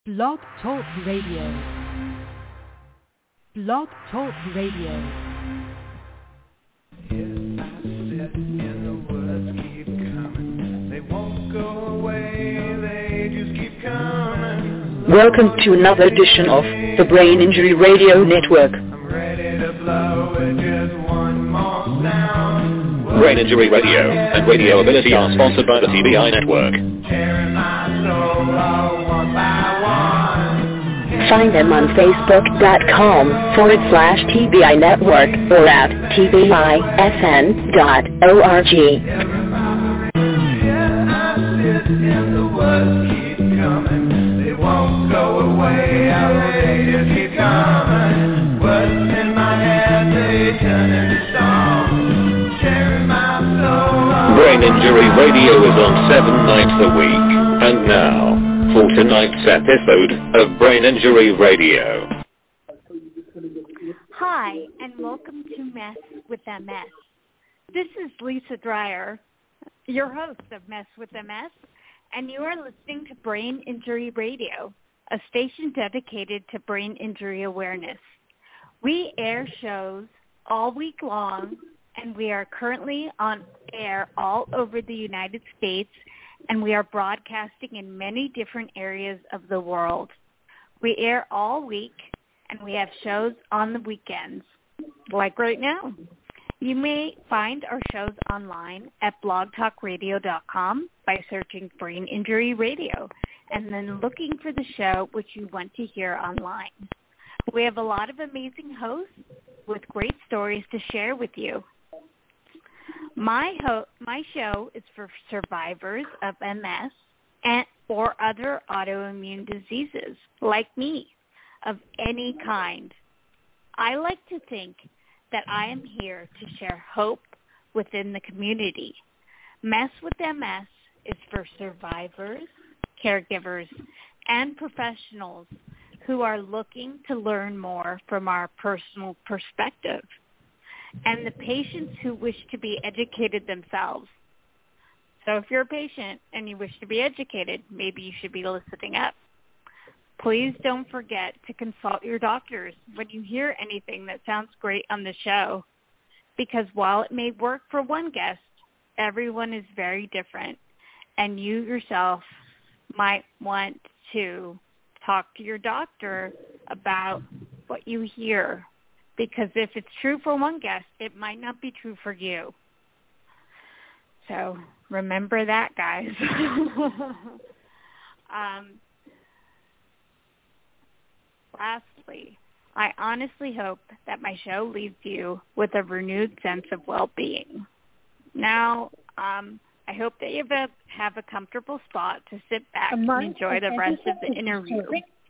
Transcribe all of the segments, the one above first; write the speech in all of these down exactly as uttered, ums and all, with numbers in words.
Blog Talk Radio. Blog Talk Radio. Yes, I sit and the words keep coming. They won't go away, they just keep coming. Welcome to another edition of the Brain Injury Radio Network. I'm ready to blow with just one more sound. Brain Injury Radio and Radio Ability are sponsored by the T B I Network. Tearing my soul out one by one. Find them on Facebook.com forward slash TBI Network or at T B I S N dot org. Yeah, I sit and the words keep coming. They won't go away, they just keep coming. Words in my head, they turn into song. Tearing my soul out. Brain Injury Radio is on seven nights a week. And now, for tonight's episode of Brain Injury Radio. Hi, and welcome to Mess with M S. This is Lisa Dreyer, your host of Mess with M S, and you are listening to Brain Injury Radio, a station dedicated to brain injury awareness. We air shows all week long, and we are currently on air all over the United States, and we are broadcasting in many different areas of the world. We air all week, and we have shows on the weekends, like right now. You may find our shows online at blog talk radio dot com by searching Brain Injury Radio and then looking for the show which you want to hear online. We have a lot of amazing hosts with great stories to share with you. My ho- my show is for survivors of M S and or other autoimmune diseases, like me, of any kind. I like to think that I am here to share hope within the community. Mess with M S is for survivors, caregivers, and professionals who are looking to learn more from our personal perspective, and the patients who wish to be educated themselves. So if you're a patient and you wish to be educated, maybe you should be listening up. Please don't forget to consult your doctors when you hear anything that sounds great on the show, because while it may work for one guest, everyone is very different, and you yourself might want to talk to your doctor about what you hear, because if it's true for one guest, it might not be true for you. So remember that, guys. um, lastly, I honestly hope that my show leaves you with a renewed sense of well-being. Now, um, I hope that you have a, have a comfortable spot to sit back and enjoy the rest of the interview.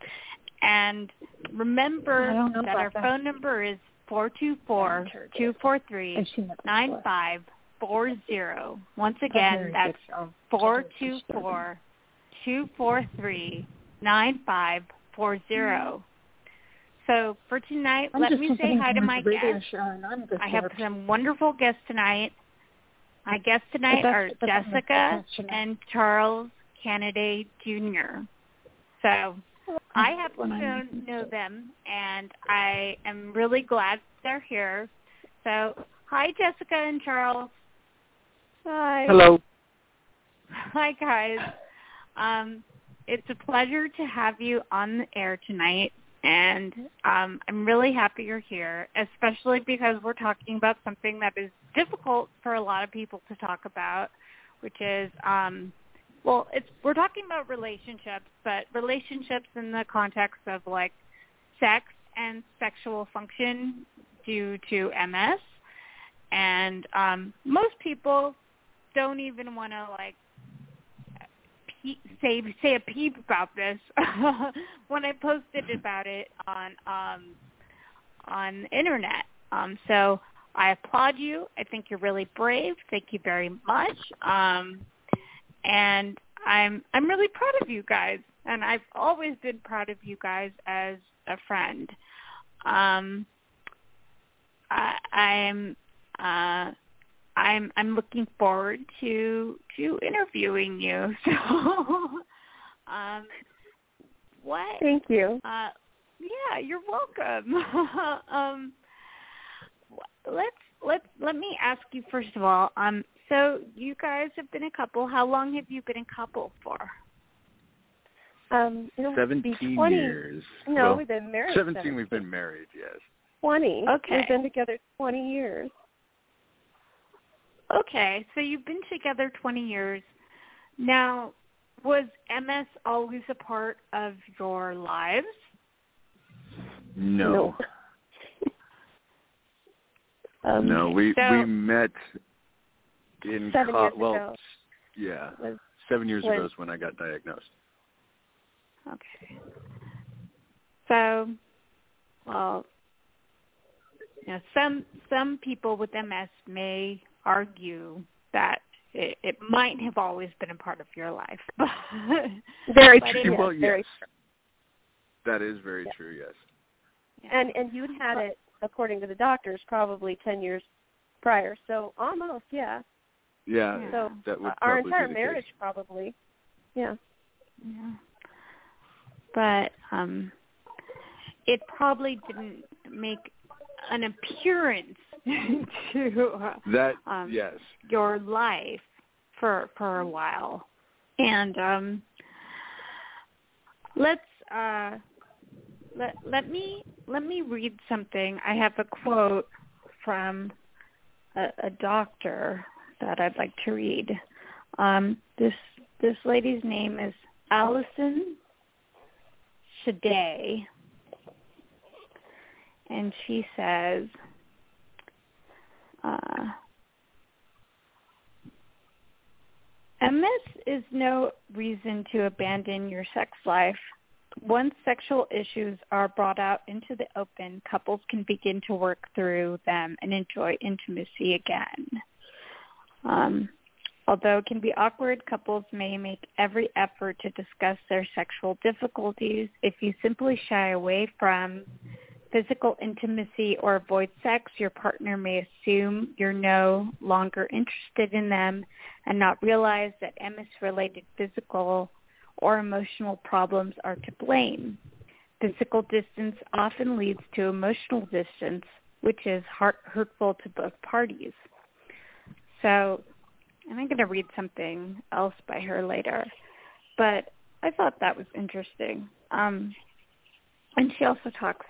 And remember that our phone number is four two four, two four three, nine five four zero. Once again, that's four two four, two four three, nine five four zero. So for tonight, let me say hi to my guests. I have some wonderful guests tonight. My guests tonight are Jessica and Charles Kennedy Junior So I happen to know them, and I am really glad they're here. So, hi, Jessica and Charles. Hi. Hello. Hi, guys. Um, it's a pleasure to have you on the air tonight, and um, I'm really happy you're here, especially because we're talking about something that is difficult for a lot of people to talk about, which is um, Well, it's we're talking about relationships, but relationships in the context of, like, sex and sexual function due to M S. And um, most people don't even want to, like, pe- say say a peep about this when I posted about it on um, on the internet. Um, so I applaud you. I think you're really brave. Thank you very much. Um, And I'm I'm really proud of you guys, and I've always been proud of you guys as a friend. Um, I, I'm uh, I'm I'm looking forward to to interviewing you. So um, what? Thank you. Uh, yeah, you're welcome. um, let's let let me ask you first of all. Um, so you guys have been a couple. How long have you been a couple for? Um, it'll seventeen be twenty years. No, well, we've been married. seventeen. seventeen We've been married. Yes. Twenty. Okay. We've been together twenty years. Okay, so you've been together twenty years. Now, was M S always a part of your lives? No. No. um, no, we so, we met in seven co- years well, ago. yeah, Was seven years when, ago is when I got diagnosed. Okay. So, well, you know, some some people with M S may argue that it, it might have always been a part of your life. Very But true. it- Yes, well, yes, very true. that is very Yeah. true. Yes. Yeah. And and you'd had it, according to the doctors, probably ten years prior. So almost, yeah. Yeah. Yeah. So that would our probably entire be the marriage, case. probably. Yeah. Yeah. But um, it probably didn't make an appearance to uh, That um, yes. your life for for a while. And um, let's uh, let let me let me read something. I have a quote from a, a doctor that I'd like to read. Um, this this lady's name is Allison Shade, and she says, uh, M S is no reason to abandon your sex life. Once sexual issues are brought out into the open, couples can begin to work through them and enjoy intimacy again. Um, although it can be awkward, couples may make every effort to discuss their sexual difficulties. If you simply shy away from physical intimacy or avoid sex, your partner may assume you're no longer interested in them and not realize that M S-related physical or emotional problems are to blame. Physical distance often leads to emotional distance, which is heart- hurtful to both parties. So, and I'm going to read something else by her later, but I thought that was interesting. Um, and she also talks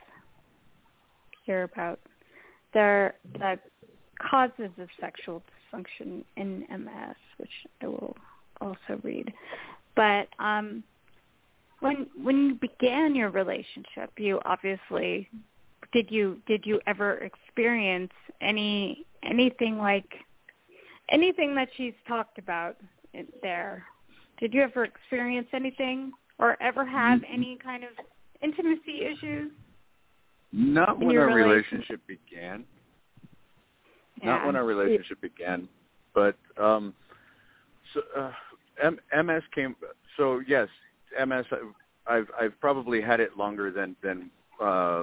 here about their, the causes of sexual dysfunction in M S, which I will also read. But um, when when you began your relationship, you obviously did you did you ever experience any anything like anything that she's talked about in there? Did you ever experience anything or ever have any kind of intimacy issues? Not in when your our relationship? relationship began. Yeah. Not when our relationship began, but um, so uh, M- MS came. So yes, M S. I've I've probably had it longer than than uh,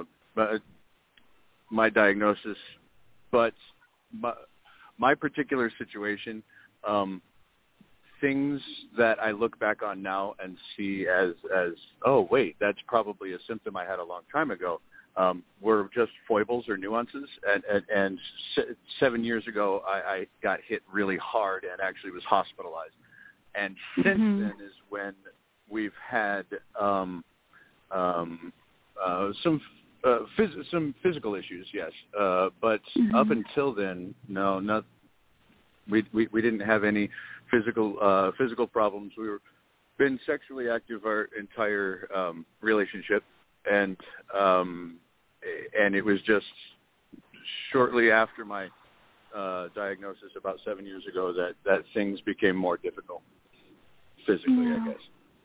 my diagnosis, but my, my particular situation, um, things that I look back on now and see as as oh wait, that's probably a symptom I had a long time ago. Um, were just foibles or nuances, and, and, and se- seven years ago I, I got hit really hard and actually was hospitalized. And since Mm-hmm. then is when we've had um, um, uh, some uh, phys- some physical issues, yes. Uh, but Mm-hmm. up until then, no, not we we, we didn't have any physical uh, physical problems. We were been sexually active our entire um, relationship, and um, and it was just shortly after my uh, diagnosis about seven years ago that, that things became more difficult physically, Yeah. I guess.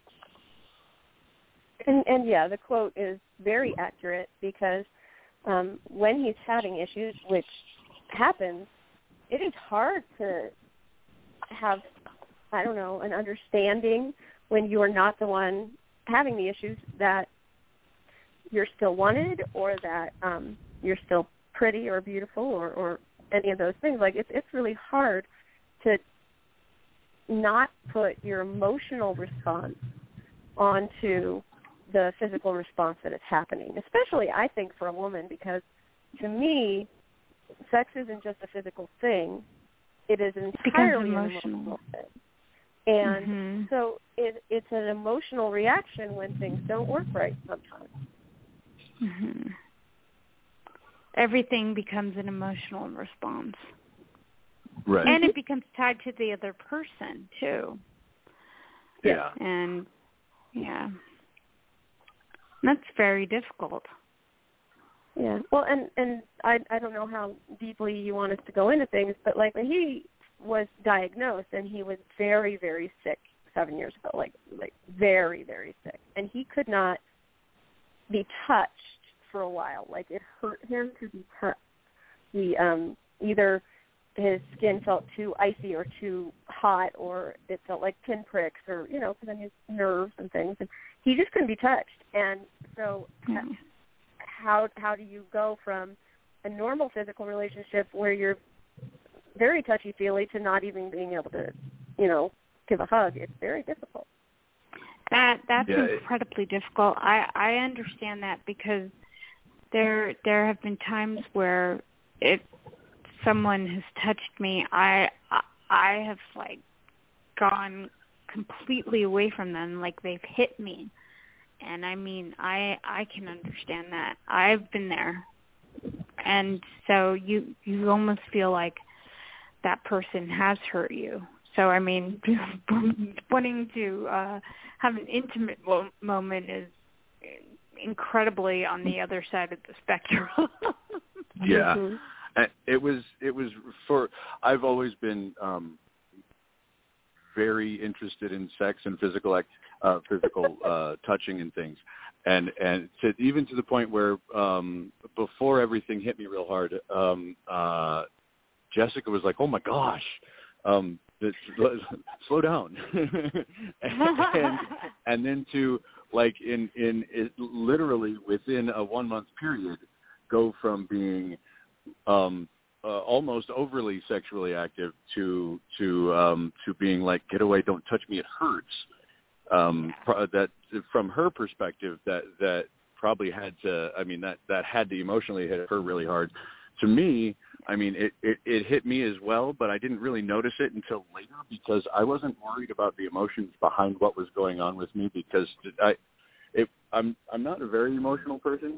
And, and yeah, the quote is very accurate because um, when he's having issues, which happens, it is hard to have, I don't know, an understanding when you are not the one having the issues that you're still wanted or that um, you're still pretty or beautiful or, or any of those things. Like, it's it's really hard to not put your emotional response onto the physical response that is happening, especially, I think, for a woman, because to me, sex isn't just a physical thing. It is entirely an emotional thing. And mm-hmm. so it, it's an emotional reaction when things don't work right sometimes. Mm-hmm. Everything becomes an emotional response. Right. And it becomes tied to the other person, too. Yeah. And, yeah. That's very difficult. Yeah. Well, and, and I I don't know how deeply you want us to go into things, but, like, when he was diagnosed and he was very, very sick seven years ago, like, like very, very sick. And he could not be touched for a while. Like, it hurt him to be touched. He um, either his skin felt too icy or too hot, or it felt like pinpricks, or, you know, because then his nerves and things. And he just couldn't be touched. And so Mm. how how do you go from a normal physical relationship where you're very touchy-feely to not even being able to, you know, give a hug? It's very difficult. That that's Yeah, incredibly difficult. I, I understand that because there there have been times where if someone has touched me, I I have like gone completely away from them, like they've hit me. And I mean, I I can understand that. I've been there. And so you you almost feel like that person has hurt you. So, I mean, wanting to uh, have an intimate mo- moment is incredibly on the other side of the spectrum. Yeah. Mm-hmm. And it was it was for I've always been um, very interested in sex and physical act, uh, physical uh, touching and things, and and to, even to the point where um, before everything hit me real hard, um, uh, Jessica was like, "Oh my gosh, um, this, slow down," and and then to like in in it, literally within a one month period, go from being um, uh, almost overly sexually active to to um, to being like, "Get away! Don't touch me! It hurts." Um, pro- that from her perspective, that that probably had to. I mean, that that had to emotionally hit her really hard. To me, I mean, it, it, it hit me as well, but I didn't really notice it until later because I wasn't worried about the emotions behind what was going on with me because I, it, I'm I'm not a very emotional person,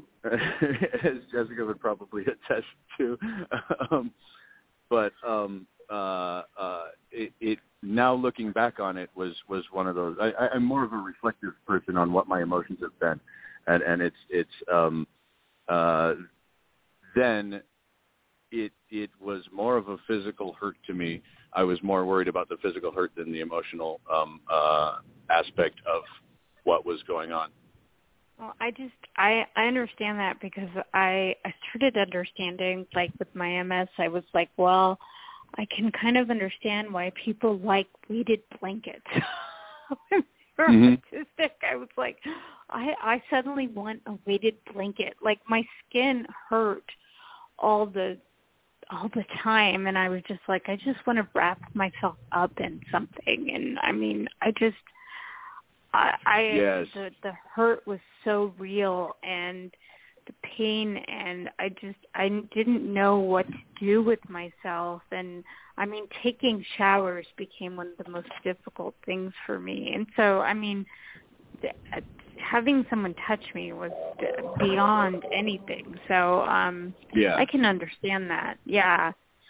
as Jessica would probably attest to. um, but um, uh, uh, it, it now looking back on it was, was one of those. I, I'm more of a reflective person on what my emotions have been, and and it's it's um, uh, then. It it was more of a physical hurt to me. I was more worried about the physical hurt than the emotional um, uh, aspect of what was going on. Well, I just I I understand that because I I started understanding, like with my M S, I was like, well, I can kind of understand why people like weighted blankets. When they were Mm-hmm. autistic, I was like, I I suddenly want a weighted blanket. Like my skin hurt all the all the time, and I was just like, I just want to wrap myself up in something. And I mean, I just, I, I Yes. the the hurt was so real, and the pain, and I just, I didn't know what to do with myself. And I mean, taking showers became one of the most difficult things for me. And so, I mean, th- having someone touch me was beyond anything. So um, Yeah. I can understand that. Yeah.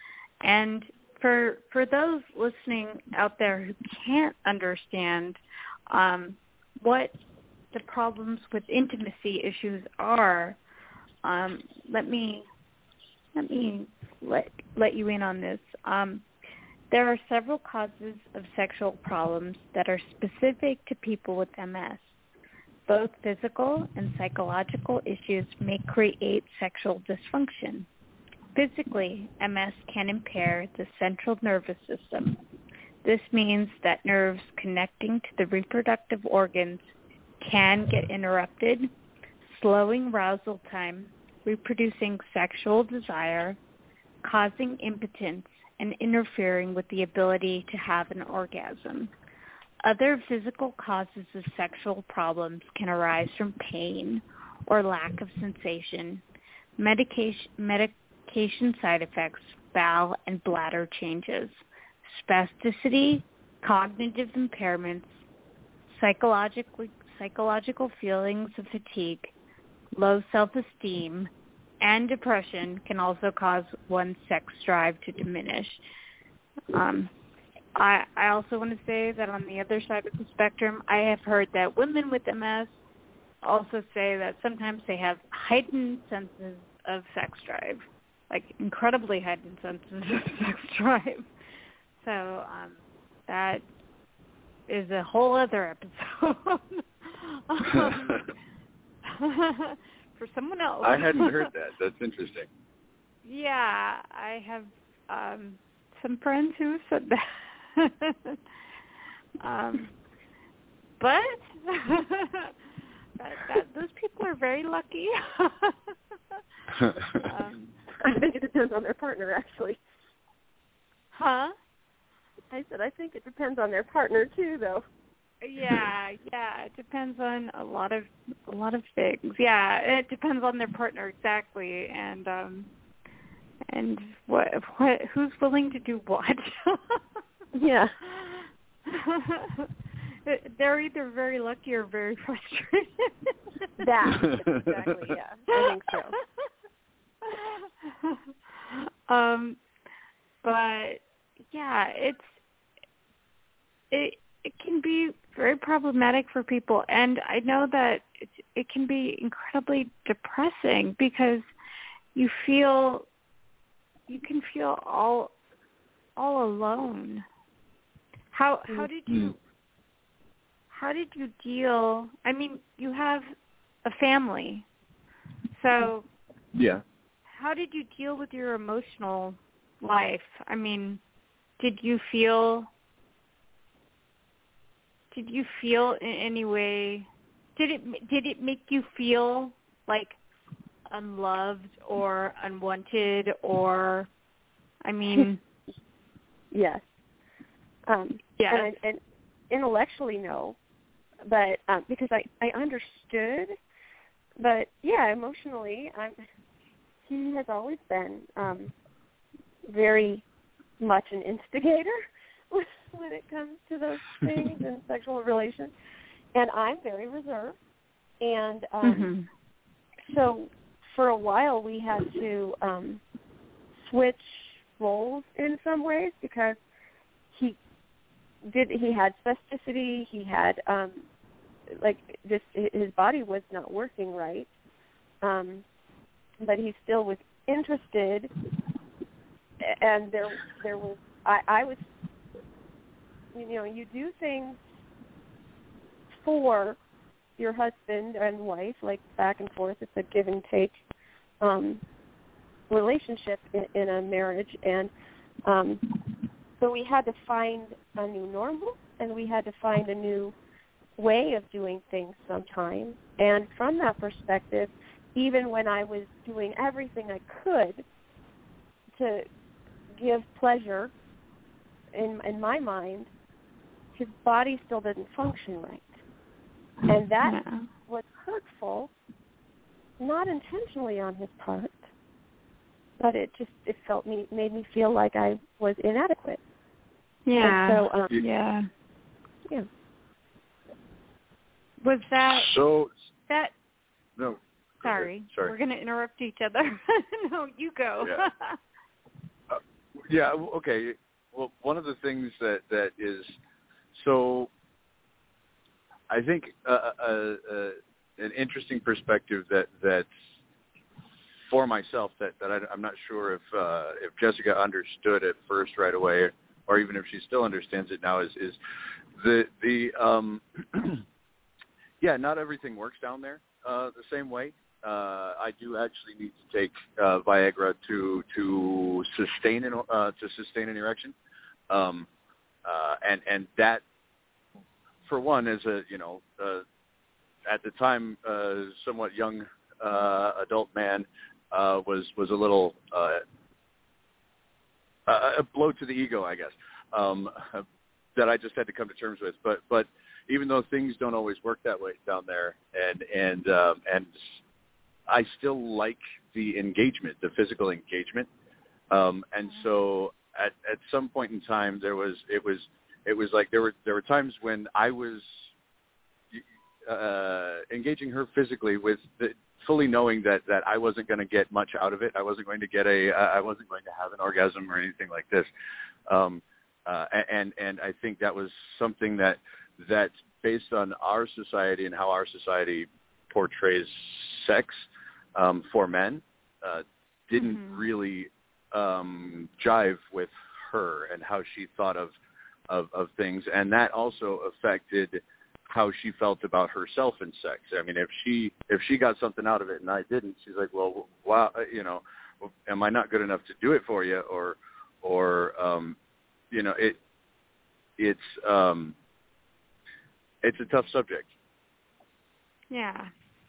And for for those listening out there who can't understand um, what the problems with intimacy issues are, um, let me let me let let you in on this. Um, there are several causes of sexual problems that are specific to people with M S. Both physical and psychological issues may create sexual dysfunction. Physically, M S can impair the central nervous system. This means that nerves connecting to the reproductive organs can get interrupted, slowing arousal time, reproducing sexual desire, causing impotence, and interfering with the ability to have an orgasm. Other physical causes of sexual problems can arise from pain or lack of sensation, medication, medication side effects, bowel and bladder changes, spasticity, cognitive impairments, psychologically, psychological feelings of fatigue, low self-esteem, and depression can also cause one's sex drive to diminish. Um, I, I also want to say that on the other side of the spectrum, I have heard that women with M S also say that sometimes they have heightened senses of sex drive, like incredibly heightened senses of sex drive. So um, that is a whole other episode um, for someone else. I hadn't heard that. That's interesting. Yeah, I have um, some friends who said that. um, but that, that, those people are very lucky. um, I think it depends on their partner, actually. Huh? I said I think it depends on their partner too, though. Yeah, yeah, it depends on a lot of a lot of things. Yeah, it depends on their partner exactly, and um, and what what who's willing to do what. Yeah. They're either very lucky or very frustrated. That, exactly, yeah. I think so. Um, but, yeah, it's, it it can be very problematic for people. And I know that it, it can be incredibly depressing because you feel, you can feel all all alone. How how did you how did you deal? I mean, you have a family, so yeah. How did you deal with your emotional life? I mean, did you feel did you feel in any way? Did it did it make you feel like unloved or unwanted or? I mean, yes. Um, yes. And, and intellectually, no, but um, because I, I understood, but yeah, emotionally, I'm, he has always been um, very much an instigator when it comes to those things and sexual relations, and I'm very reserved, and um, mm-hmm. so for a while we had to um, switch roles in some ways because he did he had spasticity, he had um like just his body was not working right, um but he still was interested, and there there was I, I was you know you do things for your husband and wife, like back and forth. It's a give and take um relationship in, in a marriage, and um, so we had to find a new normal, and we had to find a new way of doing things sometimes. And from that perspective, even when I was doing everything I could to give pleasure in, in my mind, his body still didn't function right. And that yeah. was hurtful, not intentionally on his part, but it just it felt me made me feel like I was inadequate. Yeah. And so um, yeah. Yeah. Was that so that? No. Sorry. Sorry. We're going to interrupt each other. No, you go. Yeah. uh, yeah. Okay. Well, one of the things that that is so. I think uh, uh, uh, an interesting perspective that that. For myself, that, that I, I'm not sure if uh, if Jessica understood at first right away, or even if she still understands it now, is is the the um, yeah, not everything works down there uh, the same way. Uh, I do actually need to take uh, Viagra to to sustain an uh, to sustain an erection, um, uh, and and that for one is a you know uh, at the time uh, somewhat young uh, adult man. Uh, was was a little uh, a blow to the ego, I guess. Um, that I just had to come to terms with. But but even though things don't always work that way down there, and and um, and I still like the engagement, the physical engagement. Um, and so at at some point in time, there was it was it was like there were there were times when I was uh, engaging her physically with the, fully knowing that, that I wasn't going to get much out of it. I wasn't going to get a, I wasn't going to have an orgasm or anything like this. Um, uh, and, and I think that was something that, that based on our society and how our society portrays sex, um, for men, uh, didn't mm-hmm. really, um, jive with her and how she thought of, of, of things. And that also affected how she felt about herself in sex. I mean, if she if she got something out of it and I didn't, she's like, well, wow, you know, am I not good enough to do it for you? Or, or um, you know, it it's um, it's a tough subject. Yeah,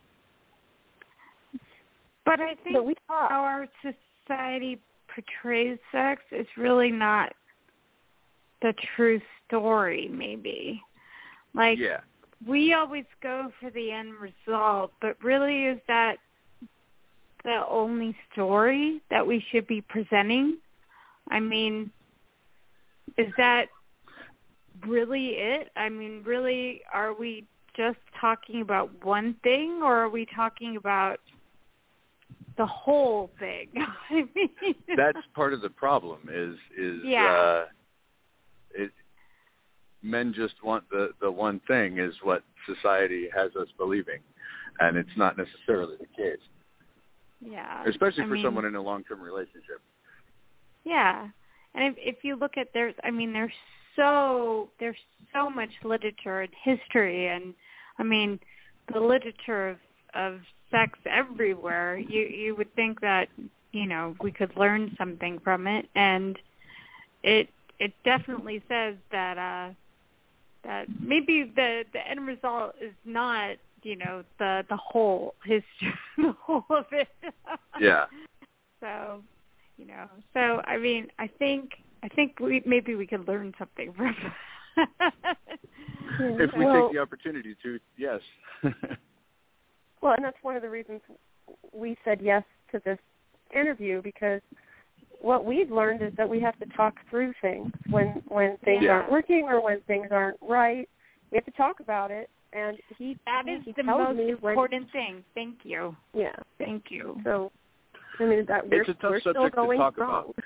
but I think but we how our society portrays sex is really not the true story. Maybe. Like, yeah. we always go for the end result, but really is that the only story that we should be presenting? I mean, is that really it? I mean, really, are we just talking about one thing, or are we talking about the whole thing? I mean, that's part of the problem is, is yeah. uh, it, men just want the, the one thing is what society has us believing, and it's not necessarily the case. Yeah. Especially I for mean, someone in a long-term relationship. Yeah. And if, if you look at there's, I mean, there's so, there's so much literature and history, and I mean, the literature of, of sex everywhere, you, you would think that, you know, we could learn something from it, and it, it definitely says that, uh, that maybe the, the end result is not, you know, the the whole history, the whole of it. Yeah. So, you know, so I mean, I think I think we maybe we could learn something from it. If we well, take the opportunity to, yes. Well, and that's one of the reasons we said yes to this interview, because what we've learned is that we have to talk through things when when things yeah. aren't working or when things aren't right. We have to talk about it, and he that is he the tells most me important when, thing. Thank you. Yeah, thank you. So, I mean, that we're, it's a tough we're subject still going to talk strong. about.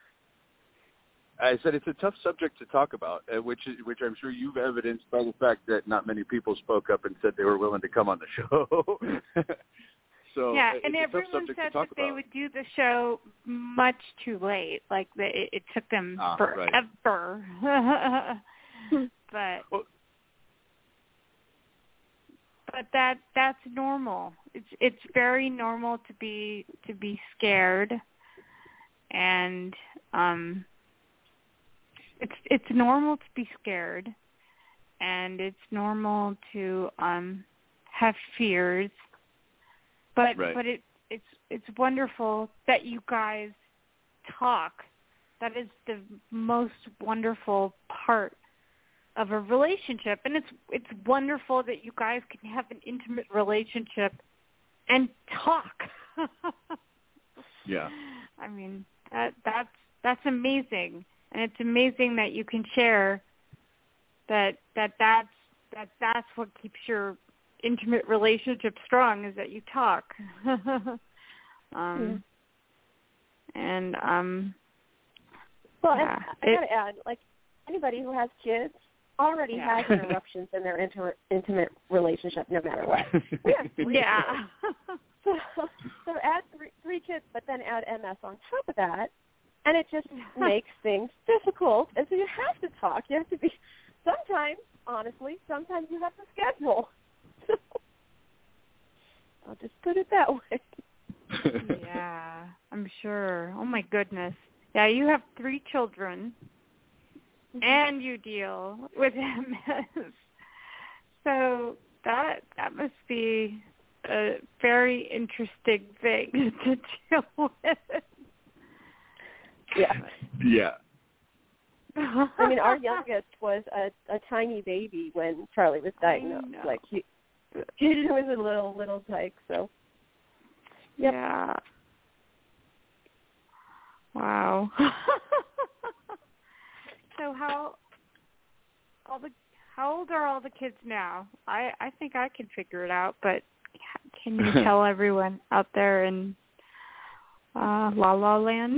I said it's a tough subject to talk about, uh, which is, which I'm sure you've evidenced by the fact that not many people spoke up and said they were willing to come on the show. So yeah, it's and a everyone tough said to talk that they about. would do the show much too late. Like the, it, it took them ah, forever. Right. but well, but that that's normal. It's it's very normal to be to be scared, and um, it's it's normal to be scared, and it's normal to um have fears. But right. but it it's it's wonderful that you guys talk. That is the most wonderful part of a relationship, and it's it's wonderful that you guys can have an intimate relationship and talk. Yeah. I mean that that's that's amazing, and it's amazing that you can share that that that's that that's what keeps your intimate relationship strong, is that you talk. um, yeah. And um, well, yeah, I, I gotta add, like anybody who has kids already yeah. has interruptions in their inter- intimate relationship, no matter what. We have three yeah. kids. So, so add three, three kids, but then add M S on top of that, and it just makes things difficult. And so you have to talk. You have to be. Sometimes, honestly, sometimes you have to schedule. I'll just put it that way. Yeah, I'm sure. Oh my goodness. Yeah, you have three children, and you deal with M S. So that that must be a very interesting thing to deal with. Yeah. Yeah. I mean, our youngest was a, a tiny baby when Charlie was diagnosed. Like he, he was a little little tyke. So, yep. Yeah. Wow. So how all the how old are all the kids now? I I think I can figure it out, but can you tell everyone out there in uh, La La Land?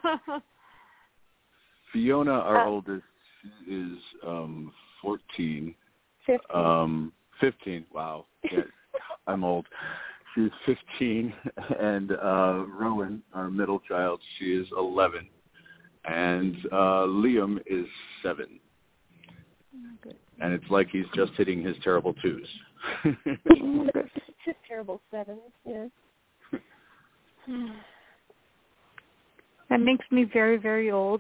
Fiona, our uh, oldest, is um, fourteen. fifteen. Um, fifteen. Wow. Yeah, I'm old. She's fifteen, and uh, Rowan, our middle child, she is eleven, and uh, Liam is seven. Oh, and it's like he's just hitting his terrible twos. His terrible sevens, yeah. That makes me very, very old.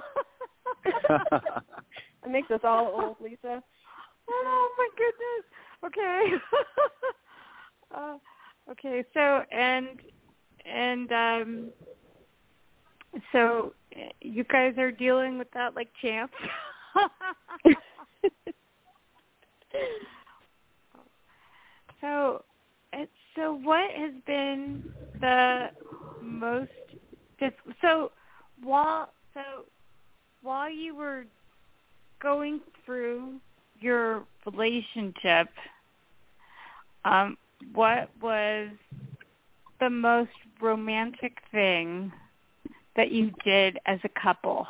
It makes us all old, Lisa. Oh my goodness. Okay. uh, okay. So and and um, so you guys are dealing with that like champs. So, so what has been the most? So, while so while you were going through your relationship, um, what was the most romantic thing that you did as a couple?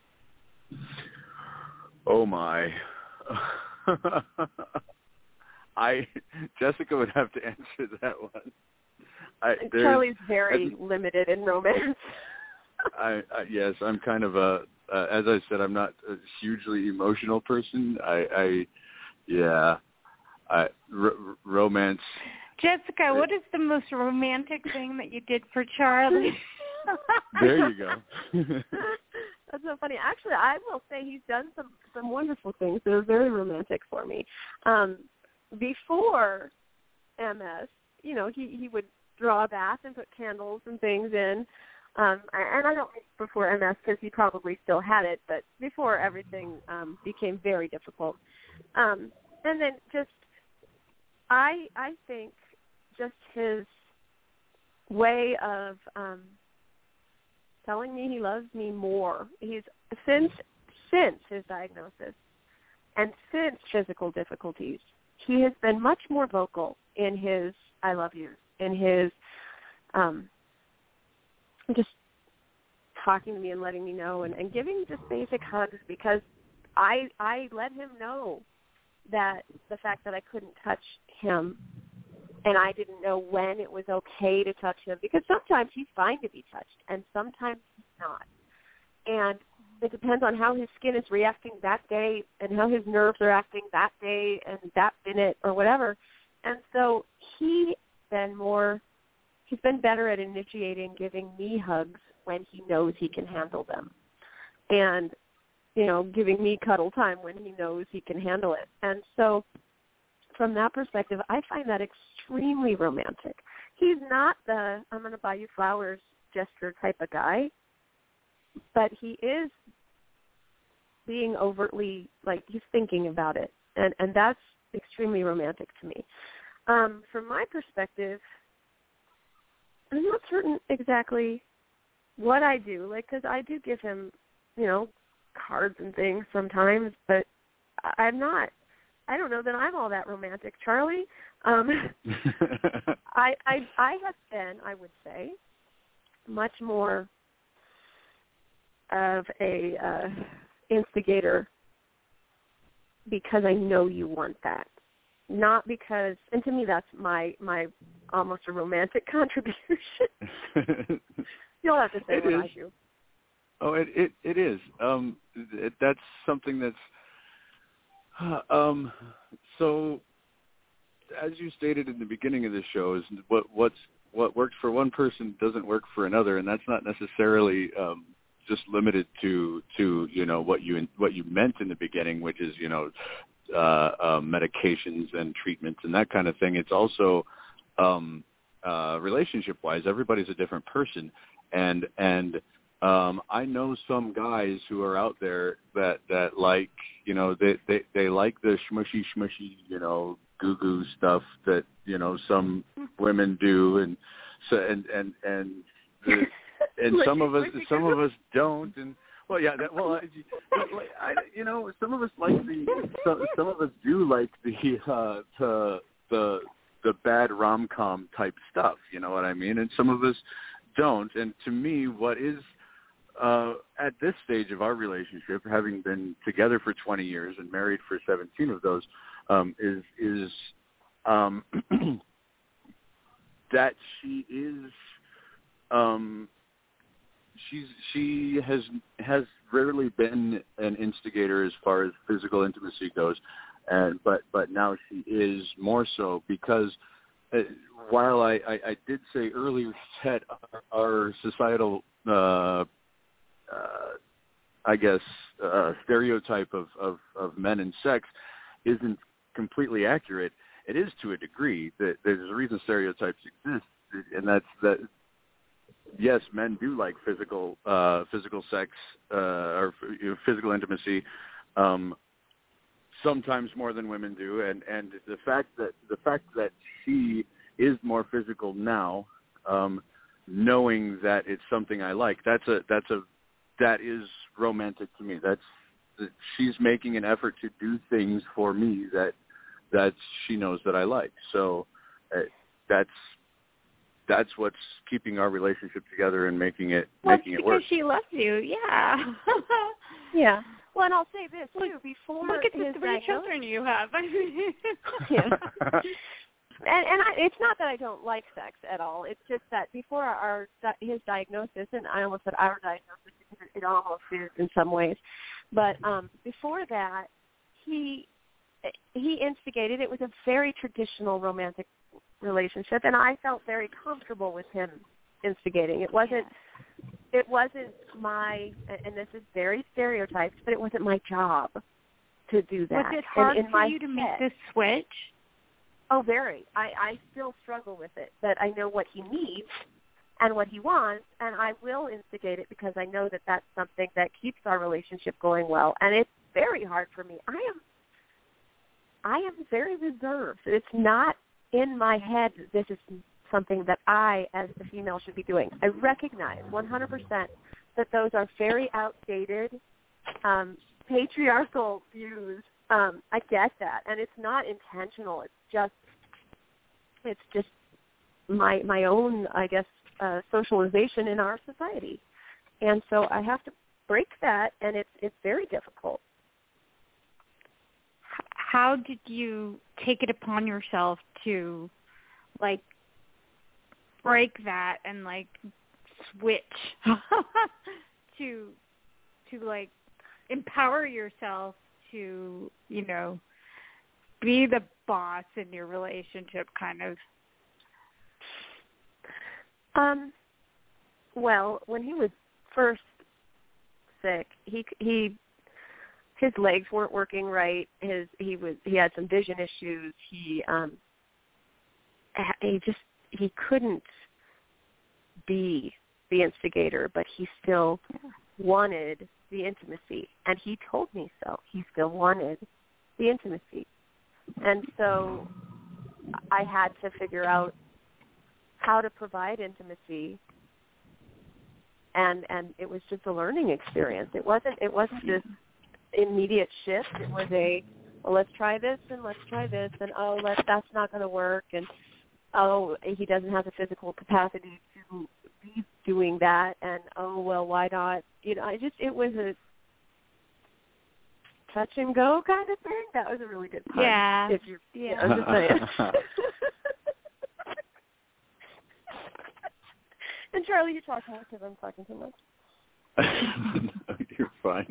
Oh my. I Jessica would have to answer that one. I, Charlie's very I, limited in romance. I, I yes, I'm kind of a uh, as I said, I'm not a hugely emotional person. I, I yeah, I r- romance. Jessica, what is the most romantic thing that you did for Charlie? There you go. That's so funny. Actually, I will say he's done some, some wonderful things that are very romantic for me. Um, before M S, you know, he, he would draw a bath and put candles and things in. Um, and I don't mean before M S because he probably still had it, but before everything um, became very difficult. Um, and then just, I I think just his way of um, telling me he loves me more. He's since since his diagnosis and since physical difficulties, he has been much more vocal in his "I love you," in his um, just talking to me and letting me know, and, and giving just basic hugs because I I let him know that the fact that I couldn't touch him and I didn't know when it was okay to touch him, because sometimes he's fine to be touched and sometimes he's not. And it depends on how his skin is reacting that day and how his nerves are acting that day and that minute or whatever. And so he's been more, he's been better at initiating giving me hugs when he knows he can handle them. And, you know, giving me cuddle time when he knows he can handle it. And so from that perspective, I find that extremely romantic. He's not the I'm going to buy you flowers gesture type of guy, but he is being overtly, like, he's thinking about it. And, and that's extremely romantic to me. Um, from my perspective, I'm not certain exactly what I do, like, because I do give him, you know, cards and things sometimes, but I'm not, I don't know that I'm all that romantic, Charlie. Um, I, I I have been, I would say, much more of a uh, instigator because I know you want that. Not because, and to me that's my, my almost a romantic contribution. You'll have to say it what is. I do. Oh, it it, it is. Um, it, that's something that's, uh, um, so as you stated in the beginning of the show, is what what's what works for one person doesn't work for another, and that's not necessarily um, just limited to to you know what you what you meant in the beginning, which is you know uh, uh, medications and treatments and that kind of thing. It's also um, uh, relationship wise, everybody's a different person, and and Um, I know some guys who are out there that, that like, you know, they, they, they like the shmushy, shmushy, you know, goo-goo stuff that, you know, some women do. And so, and, and, and, the, and some of us, some of us don't. And, well, yeah, that, well, I, I, you know, some of us like the, some, some of us do like the, uh, the, the, the bad rom-com type stuff, you know what I mean? And some of us don't. And to me, what is, uh, at this stage of our relationship, having been together for twenty years and married for seventeen of those, um, is, is, um, that she is, um, she's, she has, has rarely been an instigator as far as physical intimacy goes. And, but, but now she is more so because uh, while I, I, I did say earlier that our, our societal, uh, uh, I guess, uh, stereotype of, of, of men and sex isn't completely accurate, it is to a degree. That there's a reason stereotypes exist, and that's that. Yes, men do like physical, uh, physical sex uh, or you know, physical intimacy. Um, sometimes more than women do, and, and the fact that the fact that she is more physical now, um, knowing that it's something I like, that's a that's a that is romantic to me. That's that she's making an effort to do things for me that that she knows that I like. So uh, that's that's what's keeping our relationship together and making it well, making it work. Because she loves you, yeah. Yeah. Well, and I'll say this too. Before Look at the his three diagnosis, children you have. yeah. And, and I, it's not that I don't like sex at all. It's just that before our his diagnosis, and I almost said our diagnosis because it almost is in some ways, but um, before that, he he instigated. It was a very traditional romantic relationship, and I felt very comfortable with him instigating. It wasn't. It wasn't my, and this is very stereotyped, but it wasn't my job to do that. Was it hard in, in for my you to head, make this switch? Oh, very. I, I still struggle with it, but I know what he needs and what he wants, and I will instigate it because I know that that's something that keeps our relationship going well. And it's very hard for me. I am, I am very reserved. It's not in my head that this is something that I, as the female, should be doing. I recognize one hundred percent that those are very outdated, um, patriarchal views. Um, I get that, and it's not intentional. It's just, it's just my my own, I guess, uh, socialization in our society, and so I have to break that, and it's it's very difficult. How did you take it upon yourself to, like, break that and like switch to to like empower yourself to, you know, be the boss in your relationship, kind of? Um, well, when he was first sick, he he his legs weren't working right. His he was he had some vision issues. He um he just he couldn't be the instigator, but he still wanted the intimacy, and he told me so. He still wanted the intimacy, and so I had to figure out how to provide intimacy, and and it was just a learning experience. It wasn't it wasn't this immediate shift. It was a, well, let's try this and let's try this, and oh, let that's not going to work, and oh, he doesn't have the physical capacity to be doing that, and oh, well, why not? You know, I just, it was a touch and go kind of thing. That was a really good pun. Yeah. If you're, yeah. I'm just saying. And Charlie, you talk more because I'm talking too much. No, you're fine.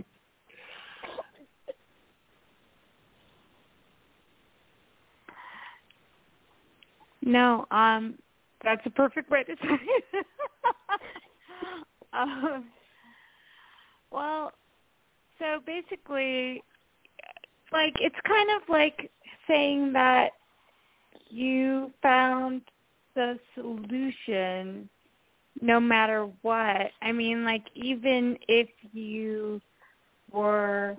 No, um, that's a perfect way to say it. um, well, so basically, like, it's kind of like saying that you found the solution no matter what. I mean, like, even if you were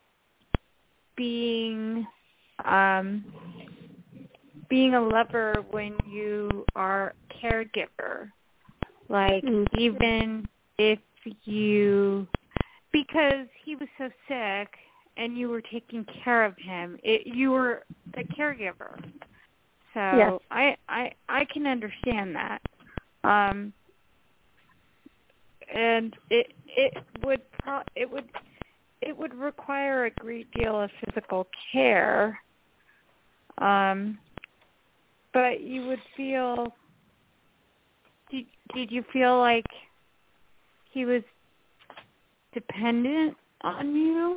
being um, being a lover when you are a caregiver, like, mm-hmm. even if you, because he was so sick and you were taking care of him, it, you were a caregiver. So yes. I, I I can understand that. Um, and it it would pro- it would it would require a great deal of physical care. Um, but you would feel. Did did you feel like he was dependent on you,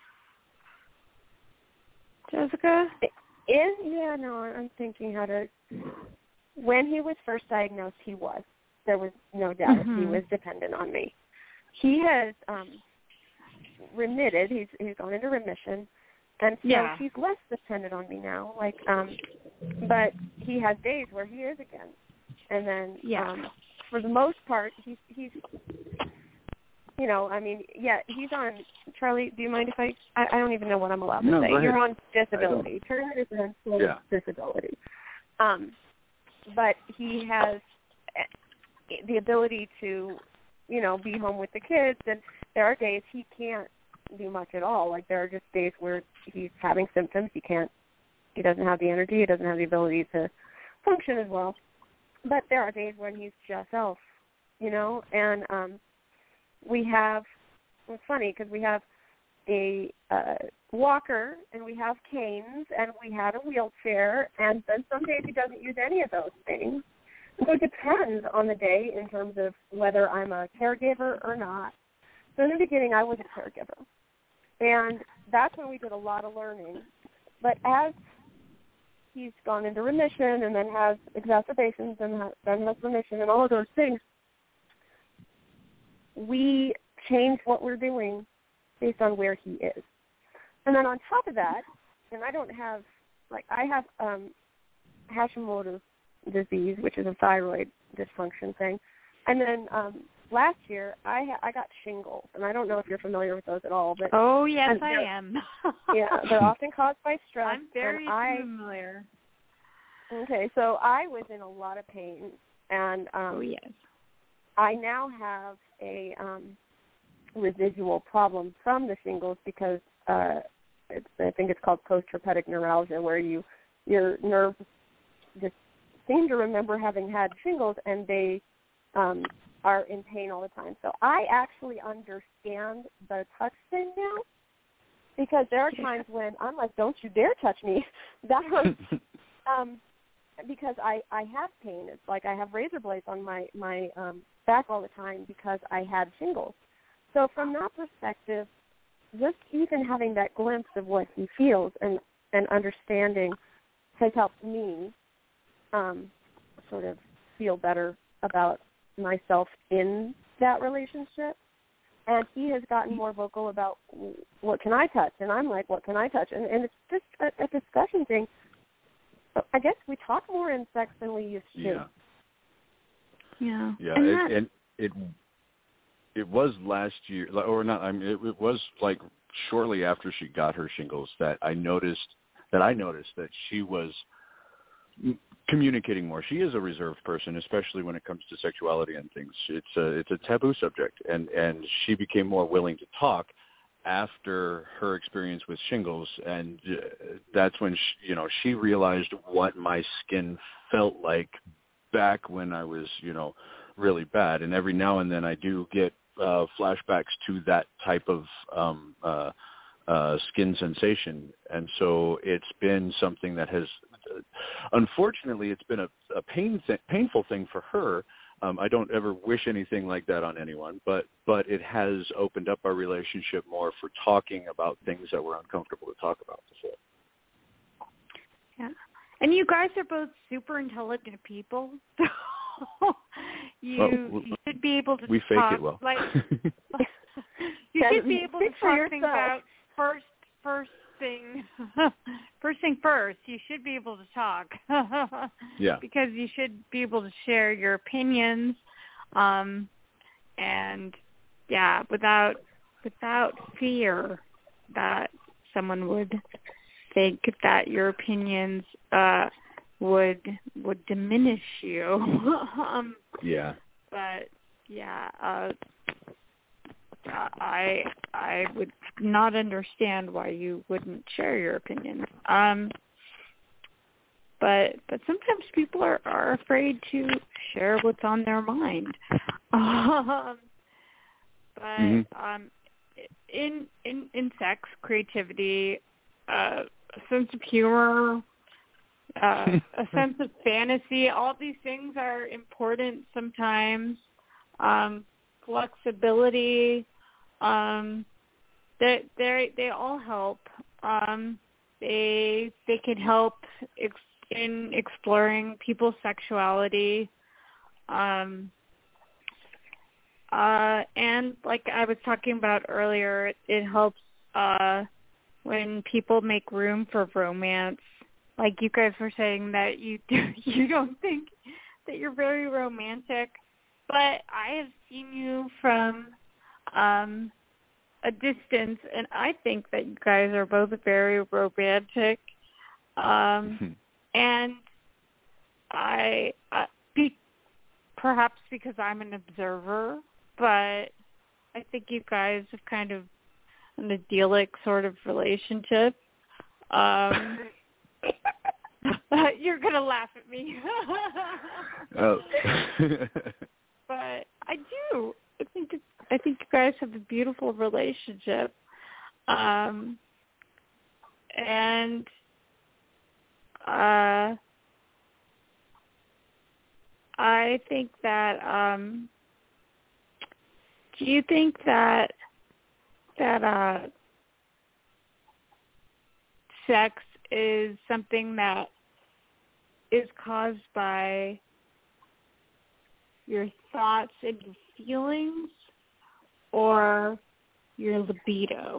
Jessica? Is yeah, no, I'm thinking how to. When he was first diagnosed, he was. There was no doubt mm-hmm. he was dependent on me. He has um, remitted. He's he's gone into remission, and so yeah. he's less dependent on me now. Like, um, but he has days where he is again, and then yeah. um, for the most part, he's he's. You know, I mean, yeah, he's on, Charlie, do you mind if I, I, I don't even know what I'm allowed to no, say. Go ahead. You're on disability. Turner is on yeah. disability. Um, but he has the ability to, you know, be home with the kids, and there are days he can't do much at all. Like, there are just days where he's having symptoms. He can't, he doesn't have the energy. He doesn't have the ability to function as well. But there are days when he's just self, you know, and, um, we have, it's funny because we have a uh, walker and we have canes and we have a wheelchair, and then some days he doesn't use any of those things. So it depends on the day in terms of whether I'm a caregiver or not. So in the beginning I was a caregiver, and that's when we did a lot of learning. But as he's gone into remission and then has exacerbations and then has remission and all of those things, we change what we're doing based on where he is. And then on top of that, and I don't have, like, I have um, Hashimoto's disease, which is a thyroid dysfunction thing. And then um, last year, I ha- I got shingles, and I don't know if you're familiar with those at all. But oh, yes, I am. yeah, they're often caused by stress. I'm very I, familiar. Okay, so I was in a lot of pain, and um, oh, yes. I now have a um, residual problem from the shingles because uh, it's, I think it's called post-herpetic neuralgia, where you your nerves just seem to remember having had shingles, and they um, are in pain all the time. So I actually understand the touch thing now, because there are times when I'm like, don't you dare touch me. That hurts. um, because I, I have pain. It's like I have razor blades on my, my um, back all the time because I had shingles. So from that perspective, just even having that glimpse of what he feels and, and understanding has helped me um, sort of feel better about myself in that relationship. And he has gotten more vocal about what can I touch, and I'm like, what can I touch? And, and it's just a, a discussion thing. I guess we talk more in sex than we used to. Yeah. Yeah. Yeah, and, it, and it it was last year, or not. I mean, it, it was like shortly after she got her shingles that I noticed that I noticed that she was communicating more. She is a reserved person, especially when it comes to sexuality and things. It's a it's a taboo subject, and and she became more willing to talk after her experience with shingles, and uh, that's when she, you know she realized what my skin felt like back when I was you know really bad. And every now and then I do get uh, flashbacks to that type of um, uh, uh, skin sensation, and so it's been something that has, uh, unfortunately, it's been a, a pain th- painful thing for her. Um, I don't ever wish anything like that on anyone, but but it has opened up our relationship more for talking about things that were uncomfortable to talk about before. Yeah, and you guys are both super intelligent people, so you, well, you should be able to we talk. fake it well. Like, you should be able to talk things out first. First thing, first thing first. You should be able to talk. Yeah. Because you should be able to share your opinions Um, and yeah, without without fear that someone would think that your opinions uh, would would diminish you. um, Yeah. But yeah, uh, I I would not understand why you wouldn't share your opinions. Um, but but sometimes people are, are afraid to share what's on their mind. Um, but mm-hmm. um, in in in sex, creativity, uh, a sense of humor, uh, a sense of fantasy, all these things are important sometimes. Um, flexibility, um, they they they all help. Um, they they can help ex- in exploring people's sexuality. Um, uh, and like I was talking about earlier, it, it helps uh, when people make room for romance. Like you guys were saying that you you don't think that you're very romantic, but I have seen you from um, a distance, and I think that you guys are both very romantic. Um, and I, uh, be, perhaps because I'm an observer, but I think you guys have kind of an idyllic sort of relationship. Um, you're going to laugh at me. Oh. But I do. I think it's, I think you guys have a beautiful relationship, um, and uh, I think that. Um, do you think that that uh, sex is something that is caused by your thoughts and your feelings, or your libido?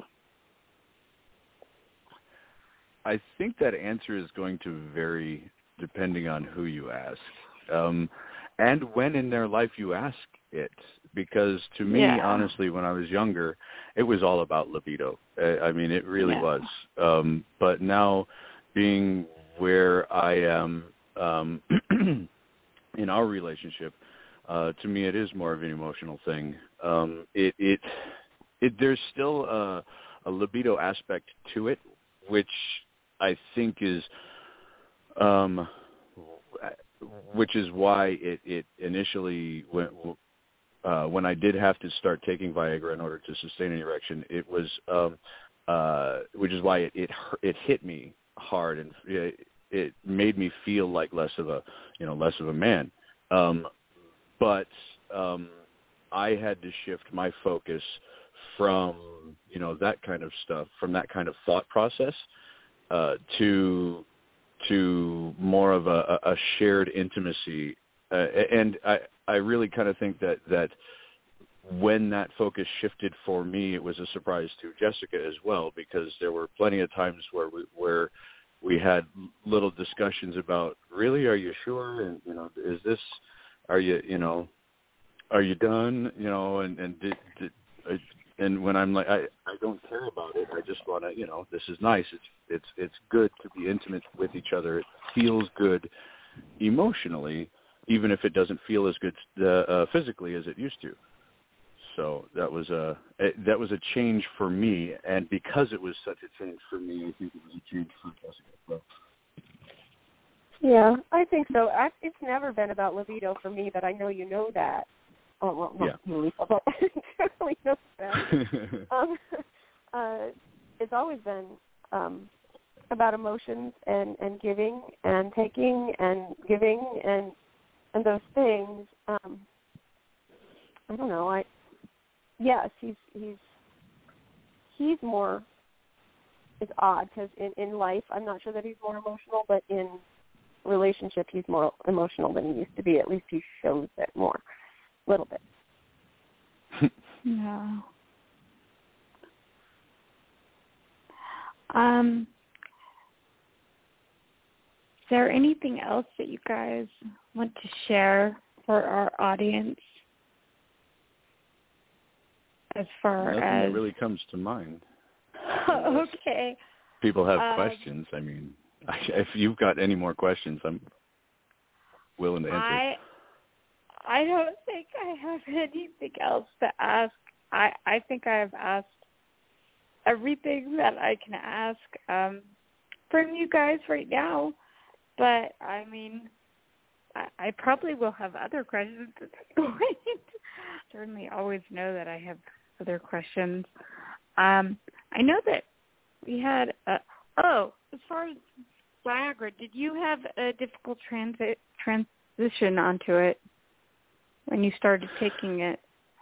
I think that answer is going to vary depending on who you ask, um, and when in their life you ask it. Because to me, yeah. honestly, when I was younger, it was all about libido. I mean, it really yeah. was. Um, but now, being where I am um, in our relationship, Uh, to me, it is more of an emotional thing. Um, it, it, it, there's still a, a libido aspect to it, which I think is, um, which is why it, it initially went, uh, when I did have to start taking Viagra in order to sustain an erection, it was, um, uh, which is why it, it, it hit me hard, and it, it made me feel like less of a, you know, less of a man. Um, But um, I had to shift my focus from, you know, that kind of stuff, from that kind of thought process uh, to to more of a, a shared intimacy. Uh, and I, I really kind of think that, that when that focus shifted for me, it was a surprise to Jessica as well, because there were plenty of times where we, where we had little discussions about, really, are you sure? And, you know, is this... Are you, you know, are you done? You know, and and did, did, and when I'm like, I, I don't care about it. I just want to, you know, this is nice. It's it's it's good to be intimate with each other. It feels good emotionally, even if it doesn't feel as good uh, uh, physically as it used to. So that was a it, that was a change for me, and because it was such a change for me, I think it was a change for Jessica as well. Yeah, I think so. I, it's never been about libido for me, but I know you know that. Oh, well, not yeah. you, Lisa, but Charlie knows that. um, uh, it's always been um, about emotions and, and giving and taking and giving and and those things. Um, I don't know. I yes, he's he's he's more. It's odd because in, in life, I'm not sure that he's more emotional, but in relationship, he's more emotional than he used to be. At least he shows it more, a little bit. No. Um, is there anything else that you guys want to share for our audience as far Nothing as that really comes to mind. okay. People have um, questions. I mean, if you've got any more questions, I'm willing to answer. I I don't think I have anything else to ask. I I think I have asked everything that I can ask um, from you guys right now. But I mean, I, I probably will have other questions at this point. Certainly, always know that I have other questions. Um, I know that we had. A, oh, as far as Viagra, did you have a difficult transit transition onto it when you started taking it?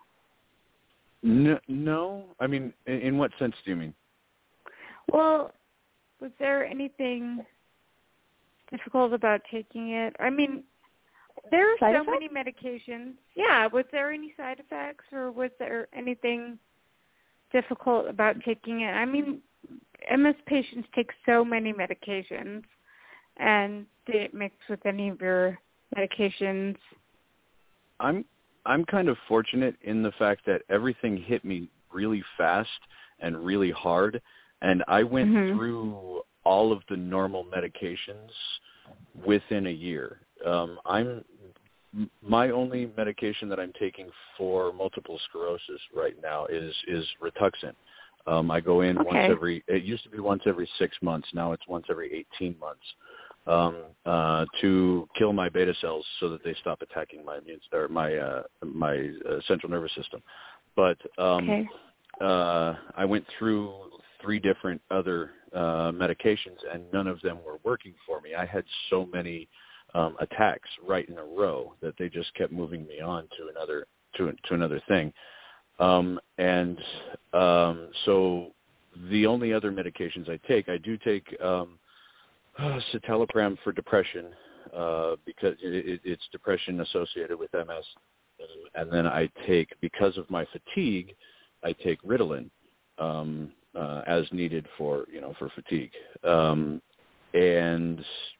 No, no. I mean, in, in what sense do you mean? Well, was there anything difficult about taking it? I mean, there are Side so effects? many medications. Yeah, was there any side effects, or was there anything difficult about taking it? I mean, M S patients take so many medications, and did it mix with any of your medications? I'm I'm kind of fortunate in the fact that everything hit me really fast and really hard, and I went Mm-hmm. through all of the normal medications within a year. Um, I'm my only medication that I'm taking for multiple sclerosis right now is is Rituxan. Um, I go in Okay. once every. It used to be once every six months. Now it's once every eighteen months um, uh, to kill my beta cells so that they stop attacking my immune or my uh, my uh, central nervous system. But um, Okay. uh, I went through three different other uh, medications, and none of them were working for me. I had so many um, attacks right in a row that they just kept moving me on to another to to another thing. Um, and um, so the only other medications I take, I do take um, citalopram for depression uh, because it, it's depression associated with M S. And then I take, because of my fatigue, I take Ritalin um, uh, as needed for, you know, for fatigue. Um, and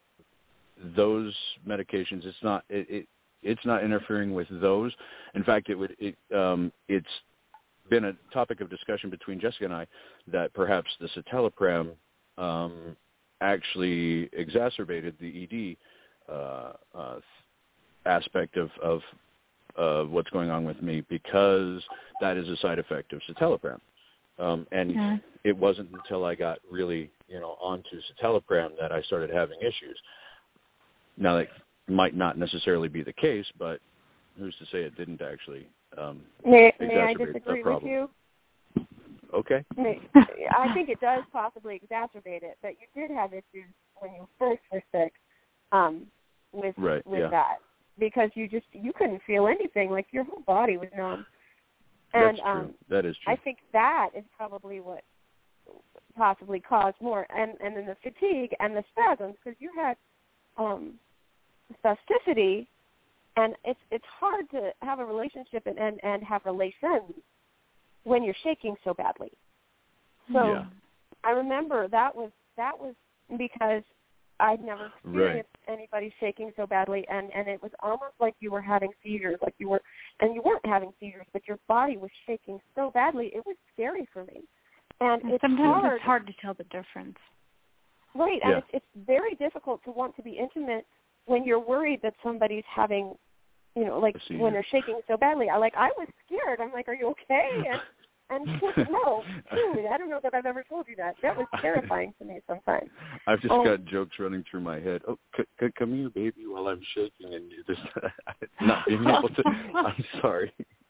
those medications, it's not, it, it it's not interfering with those. In fact, it would, it, um, it's been a topic of discussion between Jessica and I that perhaps the citalopram um, actually exacerbated the E D uh, uh, aspect of, of uh, what's going on with me, because that is a side effect of citalopram. Um, and Yeah. it wasn't until I got really, you know, onto citalopram that I started having issues. Now, that might not necessarily be the case, but who's to say it didn't actually um, May, may I exacerbate disagree the with problem? you? Okay. May, I think it does possibly exacerbate it, but you did have issues when you first were sick um, with Right, with yeah. that, because you just you couldn't feel anything, like your whole body was numb. And That's true. um, that is true. I think that is probably what possibly caused more, and and then the fatigue and the spasms, because you had um, spasticity, and it's it's hard to have a relationship and, and, and have relations when you're shaking so badly. So Yeah. I remember that was that was because I'd never experienced anybody shaking so badly, and, and it was almost like you were having seizures, like you were, and you weren't having seizures, but your body was shaking so badly, it was scary for me. And And it's sometimes hard, it's hard to tell the difference. right? Yeah. And it's, it's very difficult to want to be intimate when you're worried that somebody's having, you know, like A seizure. when they're shaking so badly. I like I was scared. I'm like, are you okay? And and she said, no, truly, I don't know that I've ever told you that. That was terrifying to me sometimes. I've just Oh. got jokes running through my head. Oh, c- c- come here, baby, while I'm shaking, and you just not being able to. I'm sorry.